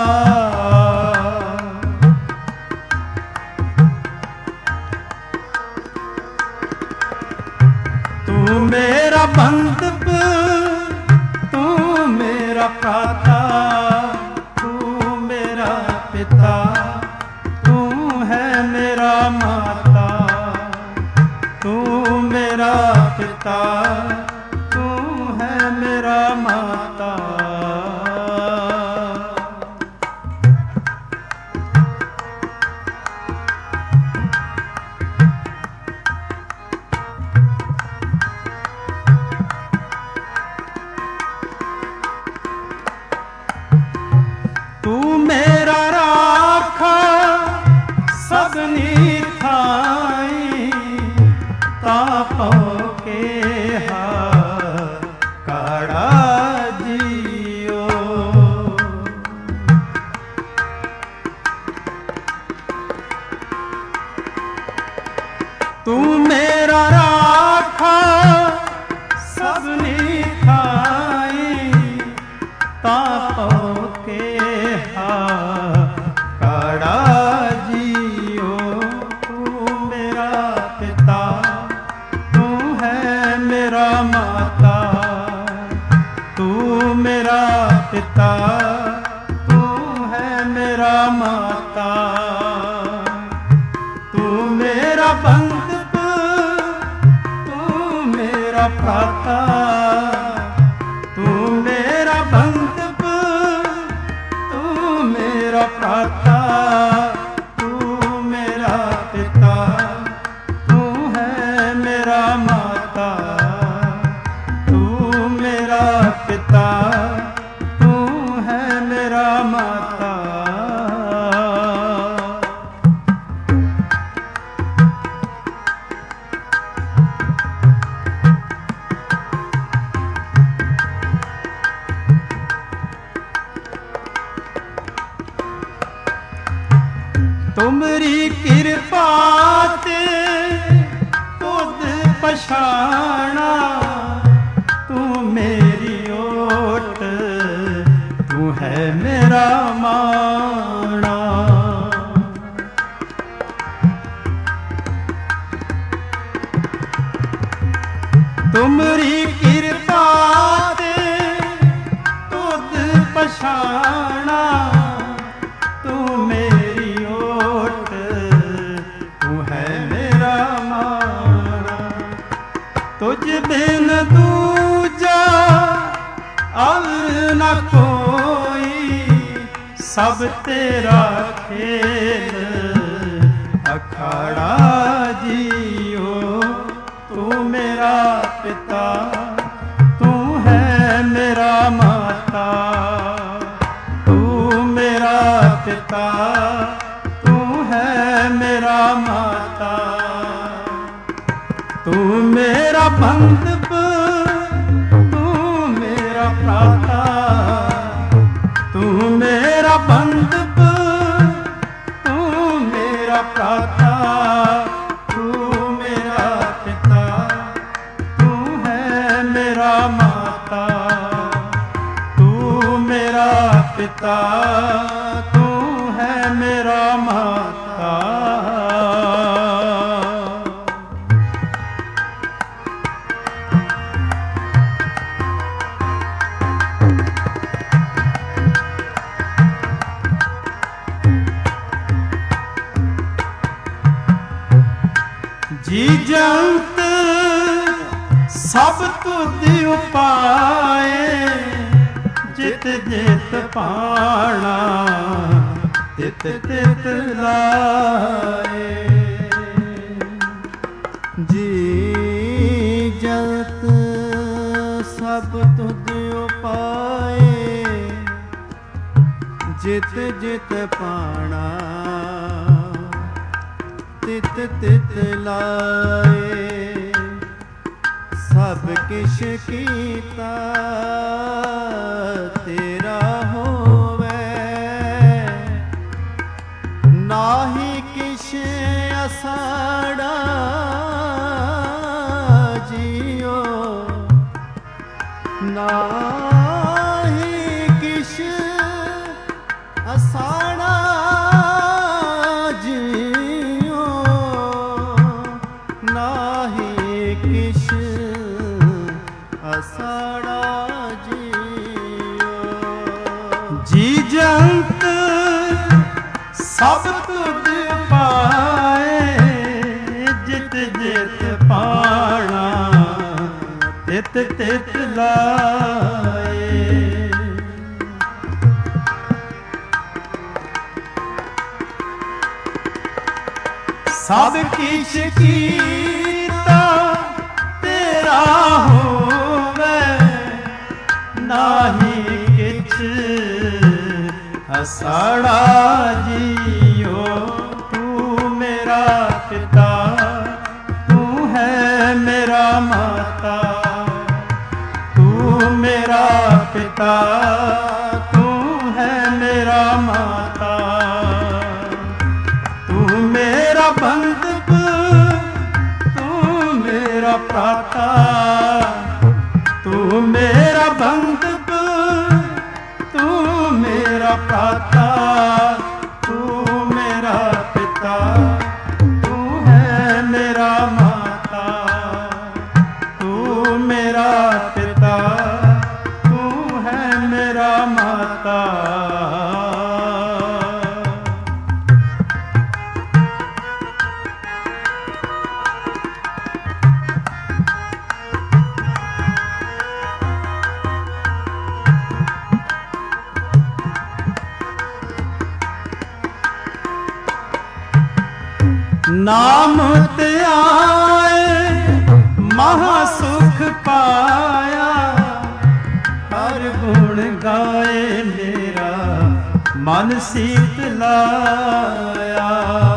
तू मेरा बंधप, तू मेरा प्राता, तू मेरा पिता, तू है मेरा माता। तू मेरा पिता, तू है मेरा माता। तू मेरा राखा सबनी थाई, तापों के काड़ा जियो। तू मेरा राखा सबनी थाई, तापों के काड़ा जियो। तू मेरा पिता, तू है मेरा माता। तू मेरा पिता, तू है मेरा माता। तू मेरा बंधप, तू मेरा प्राता। तू मेरा बंधप, तू मेरा प्राता। तू मेरा पिता, तू है मेरा माता। तू मेरा पिता, तू है मेरा माता। तुमरी कृपा ते खुद पछाना। तू मेरी ओट, तू है मेरा माना। तुमरी कृपा ते खुद पछाना। तू मेरी ओट, तू है मेरा माना। तुझ बिन दूजा और न कोई, सब तेरा खेल अखाड़ा जियो। तू मेरा पिता, तू है मेरा माता। तू मेरा पिता, तू है मेरा माता। तू मेरा बंधप, तू मेरा प्राता। तू मेरा बंधप, तू मेरा प्राता। तू मेरा पिता, तू है मेरा माता। तू मेरा पिता, तू है मेरा माता। जी जंत सब तुध उपाए, जित जित पाना तित तित लाए। जी जंत सब तुध उपाए, जित जित पाना तित तित लाए। सब किश कीता तेरा होवे, नाहि किश असाड़ा जियो। नाहि किश ਕਿਛ ਅਸਾੜਾ ਜੀਓ। ਜੀ ਜੰਤ ਸਭ ਤੁਧ ਪਾਏ, ਜਿਤ ਜਿਤ ਪਾਣਾ ਤਿਤ ਤਿਤ ਲਾਏ। ਸਭ ਕਿਛ ਕੀਤਾ ਤੇਰਾ ਹੋਵੇ, ਨਾਹੀ ਕਿਛ ਅਸਾੜਾ ਜੀਓ। ਤੂੰ ਮੇਰਾ ਪਿਤਾ, ਤੂੰ ਹੈ ਮੇਰਾ ਮਾਤਾ, ਤੂੰ ਮੇਰਾ ਪਿਤਾ, ਤੂੰ ਹੈ ਮੇਰਾ ਮਾਤਾ। ਤੂੰ ਮੇਰਾ ਬੰਧਪ, ਤੂੰ ਮੇਰਾ ਭਰਾਤਾ, ਤੂੰ ਮੇਰਾ ਬੰਧਪ, ਤੂੰ ਮੇਰਾ ਭਰਾਤਾ। ਤੂੰ ਮੇਰਾ ਪਿਤਾ, ਤੂੰ ਹੈ ਮੇਰਾ ਮਾਤਾ, ਤੂੰ ਮੇਰਾ ਪਿਤਾ, ਤੂੰ ਹੈ ਮੇਰਾ ਮਾਤਾ। ਨਾਮ ਧਿਆਏ ਮਹਾ ਸੁਖ ਪਾਇਆ, ਹਰ ਗੁਣ ਗਾਏ ਮੇਰਾ ਮਨ ਸੀਤ ਲਾਇਆ।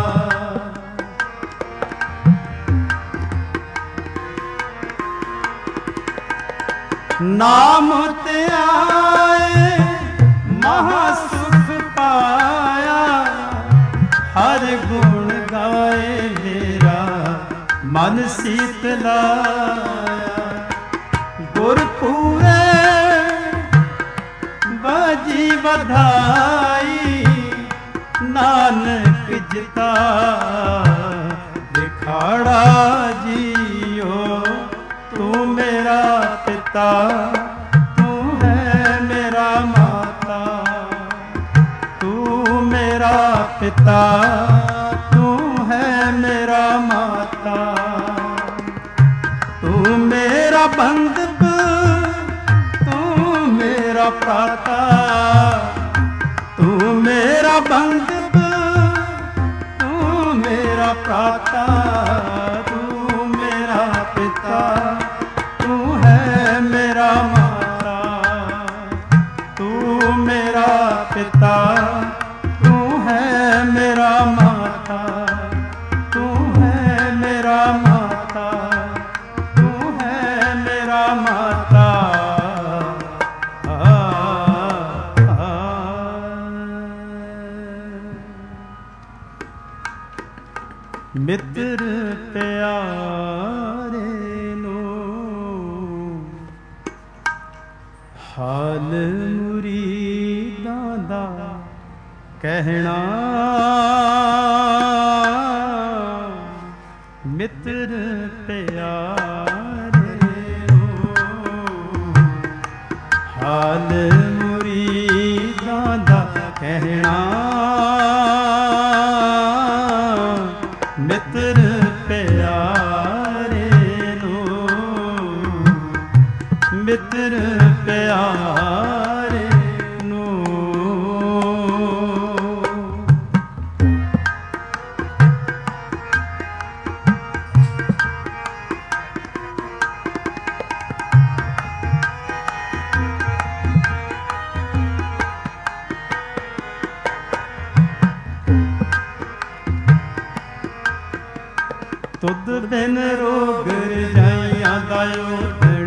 ਨਾਮ ਧਿਆਏ ਮਹਾ ਸੁਖ ਪਾਇਆ, ਹਰ ਗੁਣ ਗਾਏ ਮੇਰਾ ਮਨ ਸੀਤ ਲਾਇਆ। ਗੁਰ ਪੂਰੇ ਬਾਜੀ ਵਧਾਈ, ਨਾਨਕ ਜਿਤਾ ਦਿਖਾੜਾ ਜੀਓ। ਤੂੰ ਮੇਰਾ ਪਿਤਾ, ਤੂੰ ਹੈ ਮੇਰਾ ਮਾਤਾ, ਤੂੰ ਮੇਰਾ ਪਿਤਾ, ਤੂੰ ਹੈ ਮੇਰਾ ਮਾਤਾ। ਤੂੰ ਮੇਰਾ ਬੰਧਪ, ਤੂੰ ਮੇਰਾ ਭਰਾਤਾ, ਤੂੰ ਮੇਰਾ ਬੰਧਪ, ਤੂੰ ਮੇਰਾ ਭਰਾਤਾ। ਤੂੰ ਮੇਰਾ ਪਿਤਾ, ਤੂੰ ਹੈ ਮੇਰਾ ਮਾਤਾ, ਤੂੰ ਮੇਰਾ ਪਿਤਾ, ਤੂੰ ਹੈ ਮੇਰਾ ਮਾਤਾ, ਤੂੰ ਹੈ ਮੇਰਾ ਮਾਤਾ, ਤੂੰ ਹੈ ਮੇਰਾ ਮਾਤਾ। ਮਿੱਤਰ ਪਿਆਰੇ ਨੂੰ ਹਾਲ ਮੁਰੀਦਾਂ ਦਾ ਕਹਿਣਾ। ਮਿੱਤਰ ਪਿਆਰੇ ਨੂੰ ਹਾਲ ਮੁਰੀਦਾਂ ਦਾ ਕਹਿਣਾ। ਮਿੱਤਰ ਪਿਆਰੇ ਨੂੰ, ਮਿੱਤਰ ਪਿਆਰੇ ਨੂੰ। ਤੁਧ ਬਿਨ ਰੋਗ ਰਜਾਈਆਂ ਦਾ ਓਢਣ,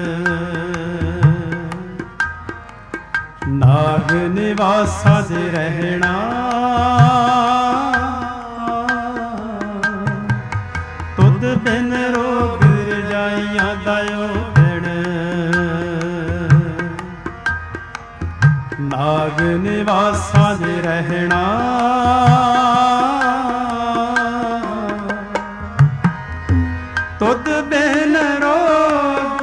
ਨਾਗ ਨਿਵਾਸਾਂ ਦੇ ਰਹਿਣਾ। ਤੁਧ ਬਿਨ ਰੋਗ ਰਜਾਈਆਂ ਦਾ ਓਢਣ, ਨਾਗ ਨਿਵਾਸਾਂ ਦੇ ਰਹਿਣਾ। ਤੁਧ ਬਿਨ ਰੋਗ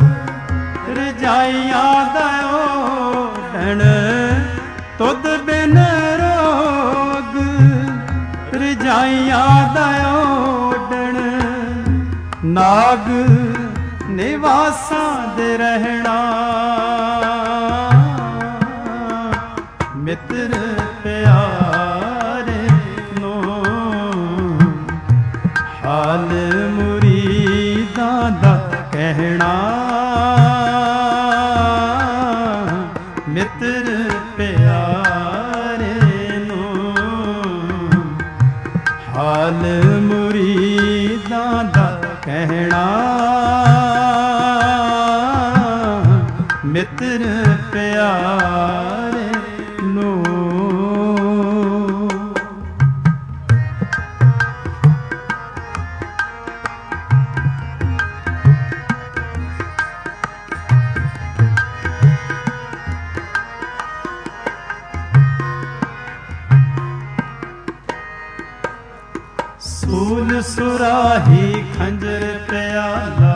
ਰਜਾਈਆਂ ਦਇਓ ਡਣ ਤੁਧ ਬਿਨ ਰੋਗ ਰਜਾਈਆਂ ਦਇਓ ਡਣ ਨਾਗ ਨਿਵਾਸਾਂ ਦੇ ਰਹਿਣਾ ਮਿੱਤਰ ਪਿਆਰੇ ਨੂੰ ਹਾਲ ਮੁਰੀਦਾਂ ਦਾ ਕਹਿਣਾ ਮਿੱਤਰ ਪਿਆਰੇ ਨੂੰ ਹਾਲ ਮੁਰੀਦਾਂ ਦਾ ਕਹਿਣਾ ਮਿੱਤਰ ਪਿਆਰੇ ਨੂੰ ਸੂਲ ਸੁਰਾਹੀ ਖੰਜਰ ਪਿਆਲਾ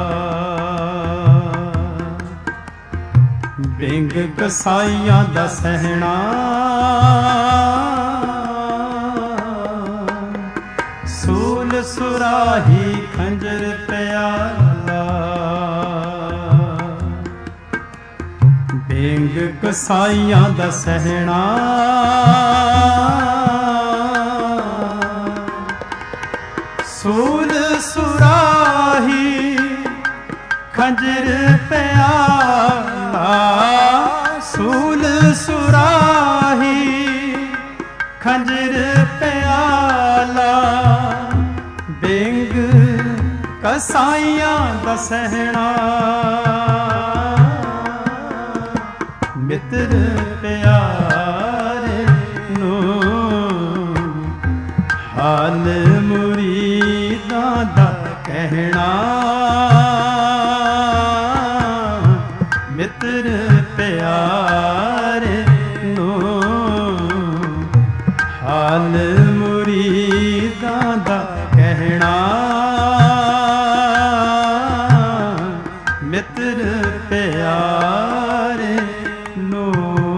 ਬਿੰਗ ਕਸਾਈਆਂ ਦਾ ਸਹਿਣਾ ਸੂਲ ਸੁਰਾਹੀ ਖੰਜਰ ਪਿਆਲਾ ਬਿੰਗ ਕਸਾਈਆਂ ਦਾ ਸਹਿਣਾ ਸੂਲ ਸੁਰਾਹੀ ਖੰਜਰ ਪਿਆਲਾ ਸੂਲ ਸੁਰਾਹੀ ਖੰਜਰ ਪਿਆਲਾ ਬਿੰਗ ਕਸਾਈਆਂ ਦਾ ਸਹਿਣਾ ਮਿੱਤਰ ਪਿਆਰੇ ਨੂੰ ਹਾਲ ਮੁਰੀਦਾਂ ਦਾ ਕਹਿਣਾ ਮਿੱਤਰ ਪਿਆਰੇ ਨੂੰ ਹਾਲ ਮੁਰੀਦਾਂ ਦਾ ਕਹਿਣਾ ਮਿੱਤਰ ਪਿਆਰੇ ਨੂੰ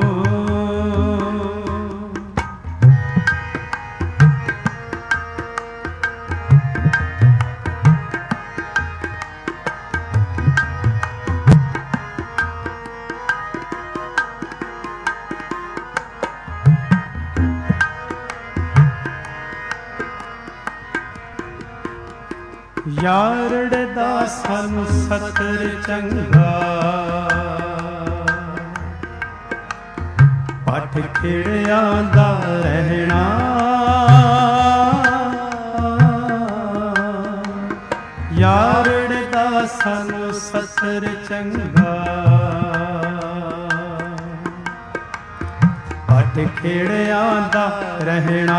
ਯਾਰੜ ਦਾ ਸਾਨੂੰ ਸਤਰ ਚੰਗਾ ਪੱਠ ਖੇੜਿਆਂ ਦਾ ਰਹਿਣਾ ਯਾਰੜ ਦਾ ਸਾਨੂੰ ਸਤਰ ਚੰਗਾ ਪੱਠ ਖੇੜਿਆਂ ਦਾ ਰਹਿਣਾ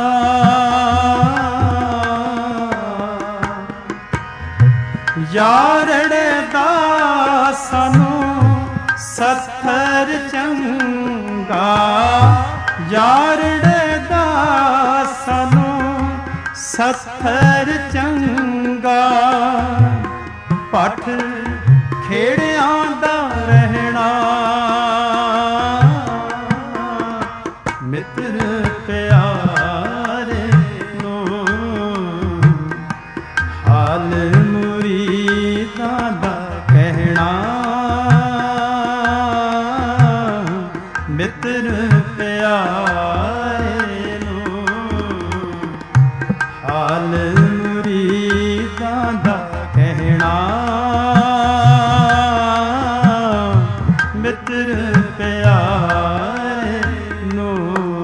ਯਾਰੜ ਦਾ ਸਾਨੂੰ ਸਤਰ ਚੰਗਾ ਯਾਰੜ ਦਾ ਸਾਨੂੰ ਸਤਰ ਚੰਗਾ ਪੱਠ ਖੇੜਿਆਂ ਦਾ ਰਹਿਣਾ ਮਿੱਤਰ ਪਿਆਰੇ ਨੂੰ ਹਾਲ ਮੁਰੀਦਾਂ ਦਾ ਕਹਿਣਾ ਮਿੱਤਰ ਪਿਆਰੇ ਨੂੰ ਹਾਲ ਮੁਰੀਦਾਂ ਦਾ ਕਹਿਣਾ ਮਿੱਤਰ ਪਿਆਰੇ ਨੂੰ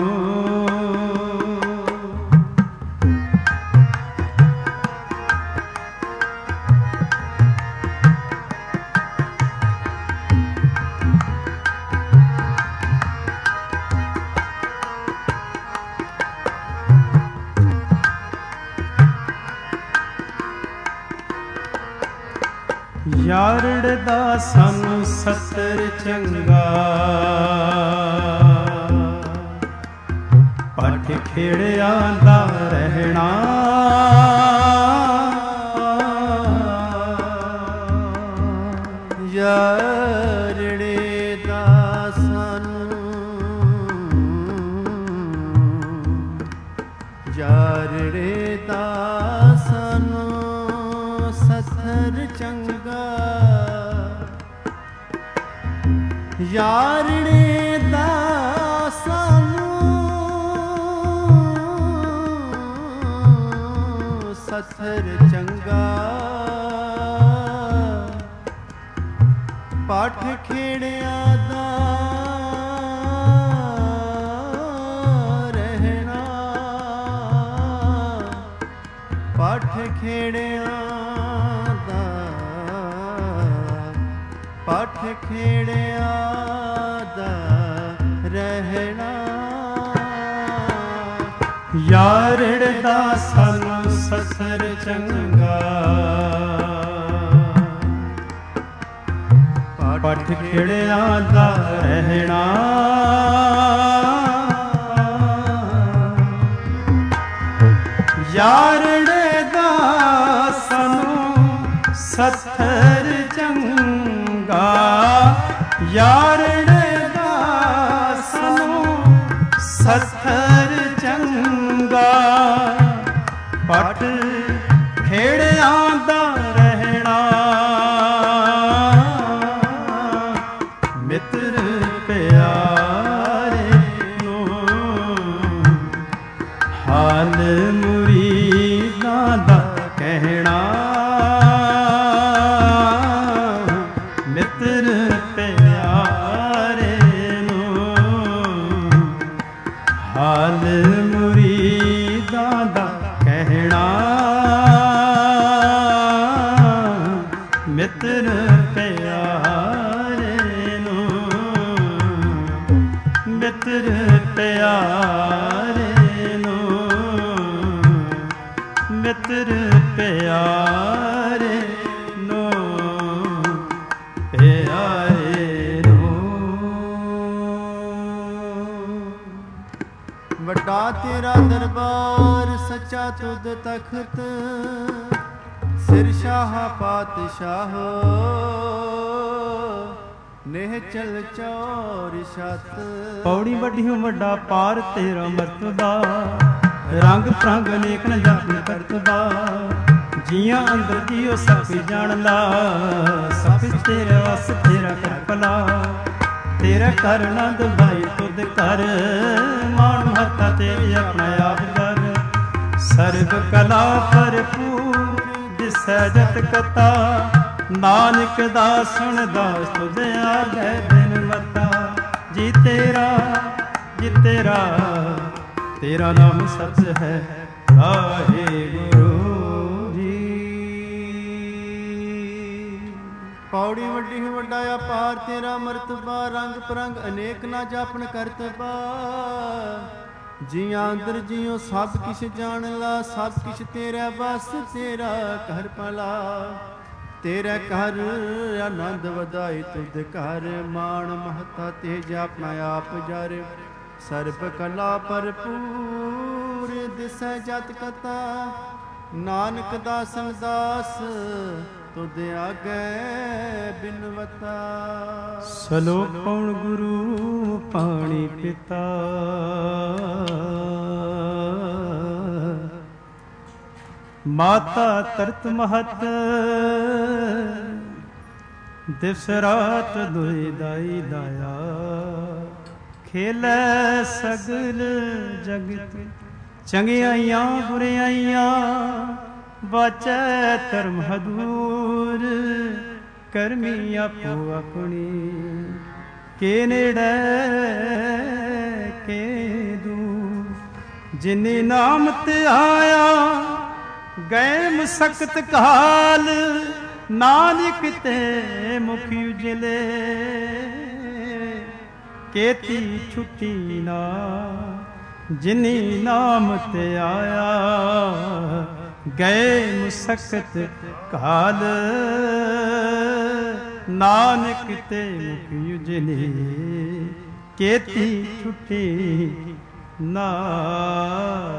ਯਾਰੜ ਦਾ ਸਾਨੂੰ ਸਤਰ ਚੰਗਾ ਪੱਠ ਖੇੜਿਆਂ ਦਾ ਰਹਿਣਾ ਯਾਰੜੇ ਦਾਸਾਂ ਨੂੰ, ਯਾਰੜੇ ਦਾਸਾਂ ਨੂੰ ਸਥਰ ਚੰਗਾ, ਯਾਰੜੇ ਦਾਸਾਂ ਨੂੰ ਸਥਰ ਚੰਗਾ, ਪਾਠ ਖੇੜਿਆਂ ਦਾ ਰਹਿਣਾ, ਪਾਠ ਖੇੜਿਆਂ ਦਾ, ਪਾਠ ਖੇੜਿਆਂ ਦਾ ਰਹਿਣਾ, ਯਾਰੜ ਦਾਸਾਂ ਨੂੰ ਸਥਰ ਚੰਗਾ, ਪੱਠ ਖੇੜਿਆਂ ਦਾ ਰਹਿਣਾ, ਯਾਰੜੇ ਦਾਸਾਂ ਨੂੰ ਸਥਰ ਚੰਗਾ, ਯਾਰੜੇ ਦਾਸਾਂ ਨੂੰ ਸਥਰ ਚੰਗਾ, ਪੱਠ ਖੇੜਿਆਂ ਦਾ ਰਹਿਣਾ, ਮਿੱਤਰ ਪਿਆਰੇ ਨੂੰ ਹਾਲ ਮੁਰੀਦਾਂ ਦਾ ਕਹਿਣਾ, ਮਿੱਤਰ ਪਿਆਰੇ ਨੂੰ ਹਾਲ ਮੁਰੀਦਾਂ ਦਾ ਕਹਿਣਾ, ਮਿੱਤਰ ਪਿਆਰੇ ਨੂੰ, ਮਿੱਤਰ ਪਿਆਰੇ ਨੂੰ, ਮਿੱਤਰ ਪਿਆਰੇ ਨੂੰ, ਪਿਆਰੇ ਨੂੰ। ਵੱਡਾ ਤੇਰਾ ਦਰਬਾਰ ਸੱਚਾ ਤੁਧ ਤਖਤ, ਸਿਰ ਸ਼ਾਹ ਪਾਤਸ਼ਾਹ ਨਿਹਚਲ ਚੌਰ ਛਤ। ਪੌੜੀ ਵੱਡੀ ਵੱਡਾ ਪਾਰ ਤੇਰਾ ਮਰਤਬਾ, ਰੰਗ ਪ੍ਰੰਗ ਅਨੇਕ ਨ ਜਾਣ ਕਰਤਬਾ, ਜੀਆਂ ਅੰਦਰ ਜੀਓ ਸਭ ਜਾਣਦਾ, ਸਭ ਤੇਰੇ ਵਸ ਤੇਰਾ ਕਰ ਭਲਾ, ਤੇਰਾ ਕਰ ਨੰਦ ਭਾਈ ਤੁਧ ਕਰ, ਮਾਣ ਮਹੱਤਾ ਤੇਰੀ ਆਪਣਾ ਆਪ ਕਰ, ਸਰਬ ਕਲਾ ਭਰਪੂਰ ਦਿਸੈ ਜਤ ਕਤਾ, ਨਾਨਕ ਦਾ ਸੁਣਦਾ ਤੁਧ ਆਗੇ ਦਿਨ ਵਤਾ, ਜੀ ਤੇਰਾ ਜੀ ਤੇਰਾ, ਤੇਰਾ ਨਾਮ ਸੱਚ ਹੈ ਵਾਹਿਗੁਰੂ ਜੀ। ਪੌੜੀ ਵੱਡੀ ਵੱਡਾ ਅਪਾਰ ਤੇਰਾ ਮਰਤਬਾ, ਰੰਗ ਪਰੰਗ ਅਨੇਕ ਨਾ ਜਾਪਣ ਕਰਤਬਾ, ਜੀਆਂ ਅੰਦਰ ਜੀਓ ਸਭ ਕਿਛ ਜਾਣ ਲਾ, ਸਭ ਕਿਛ ਤੇਰਾ ਬਸ ਤੇਰਾ ਘਰ ਭਲਾ, ਤੇਰਾ ਘਰ ਆਨੰਦ ਵਧਾਈ ਤੁਧ ਘਰ, ਮਾਣ ਮਹੱਤਾ ਤੇਜ ਆਪਣਾ ਆਪ ਜਰ, ਸਰਬ ਕਲਾ ਭਰਪੂਰ ਦਿਸੈ ਜਤ ਕਤਾ, ਨਾਨਕ ਦਾਸਨ ਦਾਸ ਤੁਧ ਆਗੇ ਬਿਨਵਤਾ। ਸਲੋਕ ਪਉਣ ਗੁਰੂ ਪਾਣੀ ਪਿਤਾ, ਮਾਤਾ ਤਰਤ ਮਹਤ, ਦਿਵਸ ਰਾਤ ਦੁਇ ਦਾਈ ਦਾਇਆ, ਖੇਲੈ ਸਗਲ ਜਗਤ, ਚੰਗਿਆਈਆਂ ਬੁਰਿਆਈਆਂ, ਵਾਚੈ ਧਰਮ ਹਦੂਰ, ਕਰਮੀ ਆਪੋ ਆਪਣੀ, ਕੇ ਨੇੜੇ ਕੇ ਦੂਰ, ਜਿਨੇ ਨਾਮ ਤੇ ਆਇਆ ਗਏ ਮੁਸਕਤ ਕਾਲ, ਨਾਨਕ ਤੇ ਮੁਖ ਉਜਲੇ, ਕੇਤੀ ਛੁੱਟੀ ਨਾ, ਜਿਨੀ ਨਾਮ ਤੇ ਆਇਆ ਗਏ ਮੁਸਕਤ ਕਾਲ, ਨਾਨਕ ਤੇ ਮੁਖ ਉਜਲੇ, ਕੇਤੀ ਛੁੱਟੀ ਨਾਲ।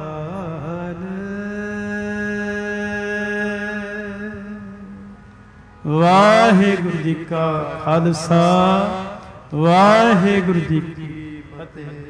ਵਾਹਿਗੁਰੂ ਜੀ ਕਾ ਖਾਲਸਾ ਵਾਹਿਗੁਰੂ ਜੀ ਕੀ ਫਤਿਹ।